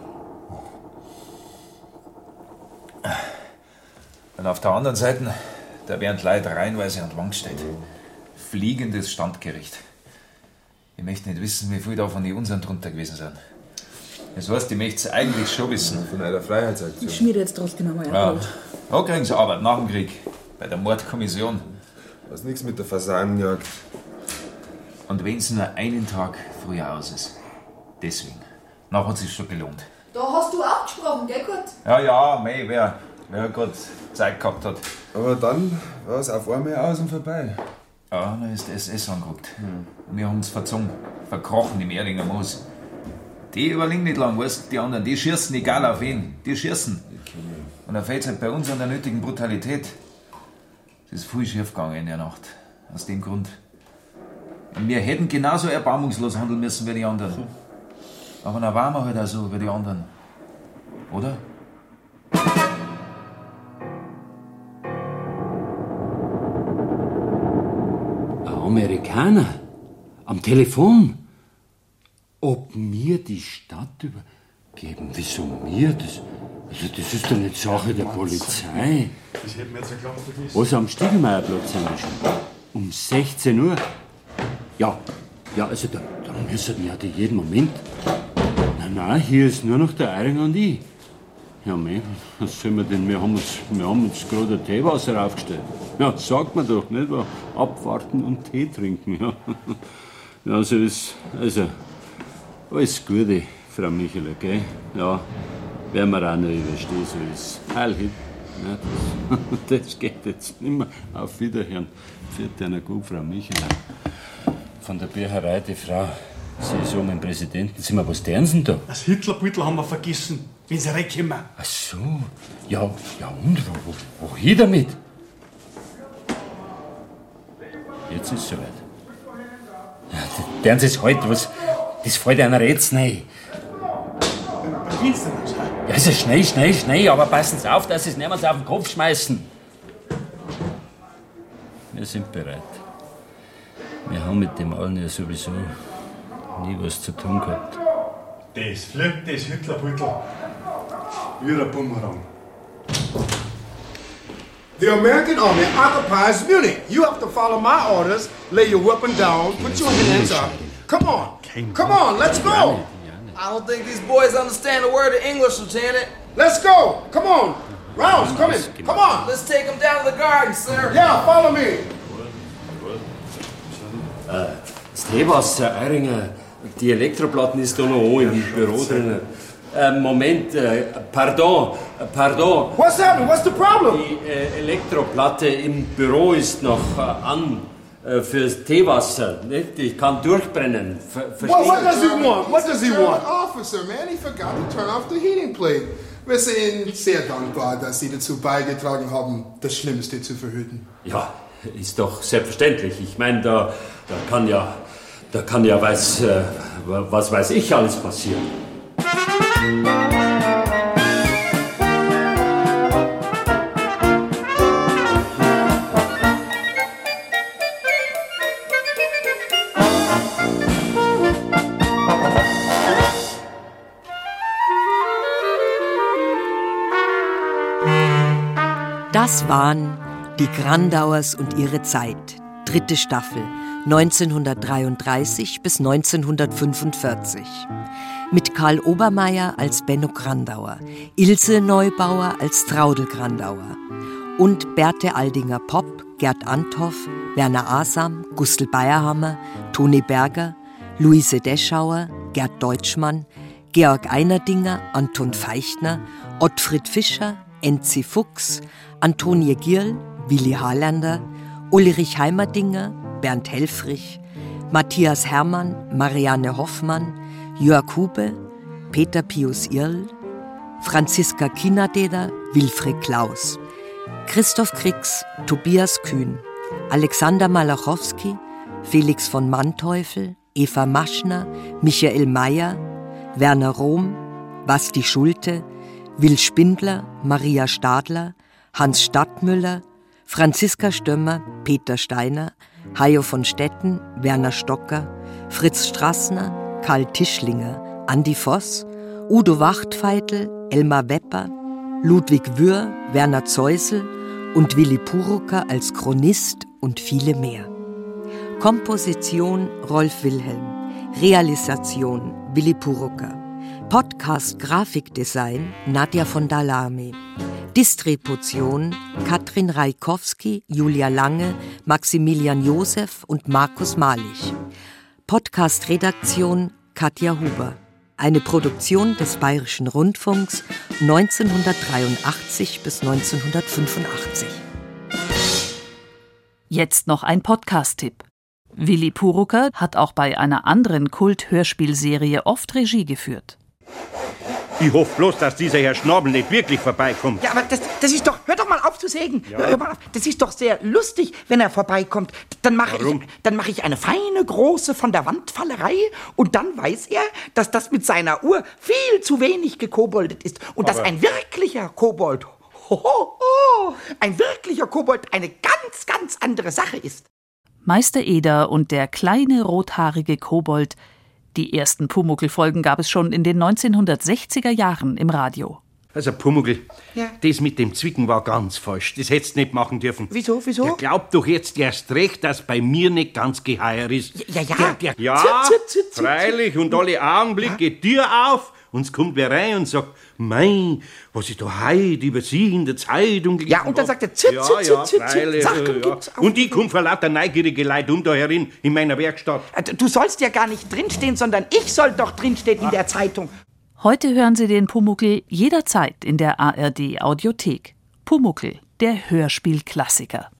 Und auf der anderen Seite, da werden Leute reihenweise an die Wand gestellt. Fliegendes Standgericht. Ich möchte nicht wissen, wie viele da von den unseren drunter gewesen sind. Das heißt, ich möchte es eigentlich schon wissen. Von einer Freiheitsaktion. Ich schmiere jetzt trotzdem einmal ein. Ja, da kriegen sie Arbeit nach dem Krieg. Bei der Mordkommission. Was nichts mit der Fasanenjagd. Und wenn es nur einen Tag früher aus ist. Deswegen. Nachher hat es sich schon gelohnt. Da hast du auch gesprochen, gell, Kurt? Ja, mei, wer gerade Zeit gehabt hat. Aber dann war es auf einmal aus und vorbei. Ja, dann ist der SS angeguckt. Und wir haben uns verzogen, verkrochen im Erdinger Moos. Die überlegen nicht lang, weißt du, die anderen, die schießen egal auf wen. Die schießen. Und dann fehlt es halt bei uns an der nötigen Brutalität. Es ist viel schief gegangen in der Nacht. Aus dem Grund. Und wir hätten genauso erbarmungslos handeln müssen wie die anderen. Aber dann waren wir halt auch so wie die anderen. Oder? Ein Amerikaner? Am Telefon? Ob mir die Stadt übergeben? Wieso mir? Das ist doch nicht Sache der Polizei. Ich hätte mir jetzt geglaubt, du bist. Was am Stiegelmeierplatz sind wir schon? Um 16 Uhr? Ja, also da müssen ja die jeden Moment. Nein, hier ist nur noch der Eiring und ich. Ja, mei, was sollen wir denn? Wir haben uns gerade ein Teewasser aufgestellt. Ja, sagt man doch, nicht wahr? Abwarten und Tee trinken. Ja, also alles Gute Frau Michaela, gell? Ja, werden wir auch noch überstehen, so ist Heilhit. Ja, das geht jetzt nicht mehr. Auf Wiederhören. Für einer gut, Frau Michaela. Von der Bücherei, die Frau. Sie ist um den Präsidenten. Sind wir was tun Sie denn da? Das Hitlerbeutel haben wir vergessen, wenn sie reinkommen. Ach so. Ja und? Wohin damit? Jetzt ist es soweit. Ja, werden Sie es heute, was? Das fällt einer jetzt rein. Was willst du denn das? Ja, also schnell, aber passen Sie auf, dass Sie es niemals auf den Kopf schmeißen. Wir sind bereit. Wir haben mit dem allen ja sowieso nie was zu tun gehabt. Das fliegt das Hitlerbeutel wie ein Bumerang. The American army occupies Munich. You have to follow my orders, lay your weapon down, put your hands up. Come on, let's go. I don't think these boys understand a word of English, Lieutenant. Let's go, come on. Rounds, come on. Let's take them down to the garden, sir. Yeah, follow me. Das Teewasser, Eiringer, die Elektroplatten ist da noch im Büro drin. Moment, pardon. What's happening? What's the problem? Die Elektroplatte im Büro ist noch an fürs Teewasser. Nicht? Ich kann durchbrennen. What does he want? What does he German want? Officer, man, he forgot to turn off the heating plate. Wir sind Ihnen sehr dankbar, dass Sie dazu beigetragen haben, das Schlimmste zu verhüten. Ja, ist doch selbstverständlich. Ich meine, da kann ja was weiß ich alles passieren. Das waren die Grandauers und ihre Zeit. 3. Staffel, 1933 bis 1945. Mit Karl Obermeier als Benno Grandauer, Ilse Neubauer als Traudel Grandauer und Berthe Aldinger-Popp, Gerd Anthoff, Werner Asam, Gustl Bayerhammer, Toni Berger, Luise Deschauer, Gerd Deutschmann, Georg Einerdinger, Anton Feichtner, Ottfried Fischer, Enzi Fuchs, Antonie Gierl, Willi Harlander, Ulrich Heimerdinger, Bernd Helfrich, Matthias Hermann, Marianne Hoffmann, Jörg Hube, Peter Pius Irl, Franziska Kinadeder, Wilfried Klaus, Christoph Kriegs, Tobias Kühn, Alexander Malachowski, Felix von Manteuffel, Eva Maschner, Michael Mayer, Werner Rohm, Basti Schulte, Will Spindler, Maria Stadler, Hans Stadtmüller, Franziska Stömmer, Peter Steiner, Hajo von Stetten, Werner Stocker, Fritz Strassner, Karl Tischlinger, Andi Voss, Udo Wachtfeitel, Elmar Wepper, Ludwig Würr, Werner Zeusel und Willi Purucker als Chronist und viele mehr. Komposition Rolf Wilhelm, Realisation Willi Purucker, Podcast Grafikdesign Nadja von Dalami, Distribution Katrin Reikowski, Julia Lange, Maximilian Josef und Markus Malich. Podcast-Redaktion Katja Huber. Eine Produktion des Bayerischen Rundfunks 1983 bis 1985. Jetzt noch ein Podcast-Tipp. Willi Purucker hat auch bei einer anderen Kult-Hörspielserie oft Regie geführt. Ich hoffe bloß, dass dieser Herr Schnabel nicht wirklich vorbeikommt. Ja, aber das ist doch... Hör doch mal auf zu sägen. Ja. Hör mal auf. Das ist doch sehr lustig, wenn er vorbeikommt. Dann mache ich eine feine, große von der Wandfallerei und dann weiß er, dass das mit seiner Uhr viel zu wenig gekoboldet ist und dass ein wirklicher Kobold, ein wirklicher Kobold eine ganz, ganz andere Sache ist. Meister Eder und der kleine rothaarige Kobold. Die ersten Pumuckl-Folgen gab es schon in den 1960er Jahren im Radio. Also Pumuckl, Ja. das mit dem Zwicken war ganz falsch. Das hättest du nicht machen dürfen. Wieso? Der glaubt doch jetzt erst recht, dass bei mir nicht ganz geheuer ist. Ja. Ja, freilich. Und alle Augenblicke Tür auf Und es kommt wer rein und sagt, mei, was ich da heute über Sie in der Zeitung gelesen Ja, und dann sagt er, zit, freilich, Sachen gibt's auch. Und ich komme vor lauter neugierige Leute da herin in meiner Werkstatt. Du sollst ja gar nicht drinstehen, sondern ich soll doch drinstehen in der Zeitung. Heute hören Sie den Pumuckl jederzeit in der ARD Audiothek. Pumuckl, der Hörspielklassiker.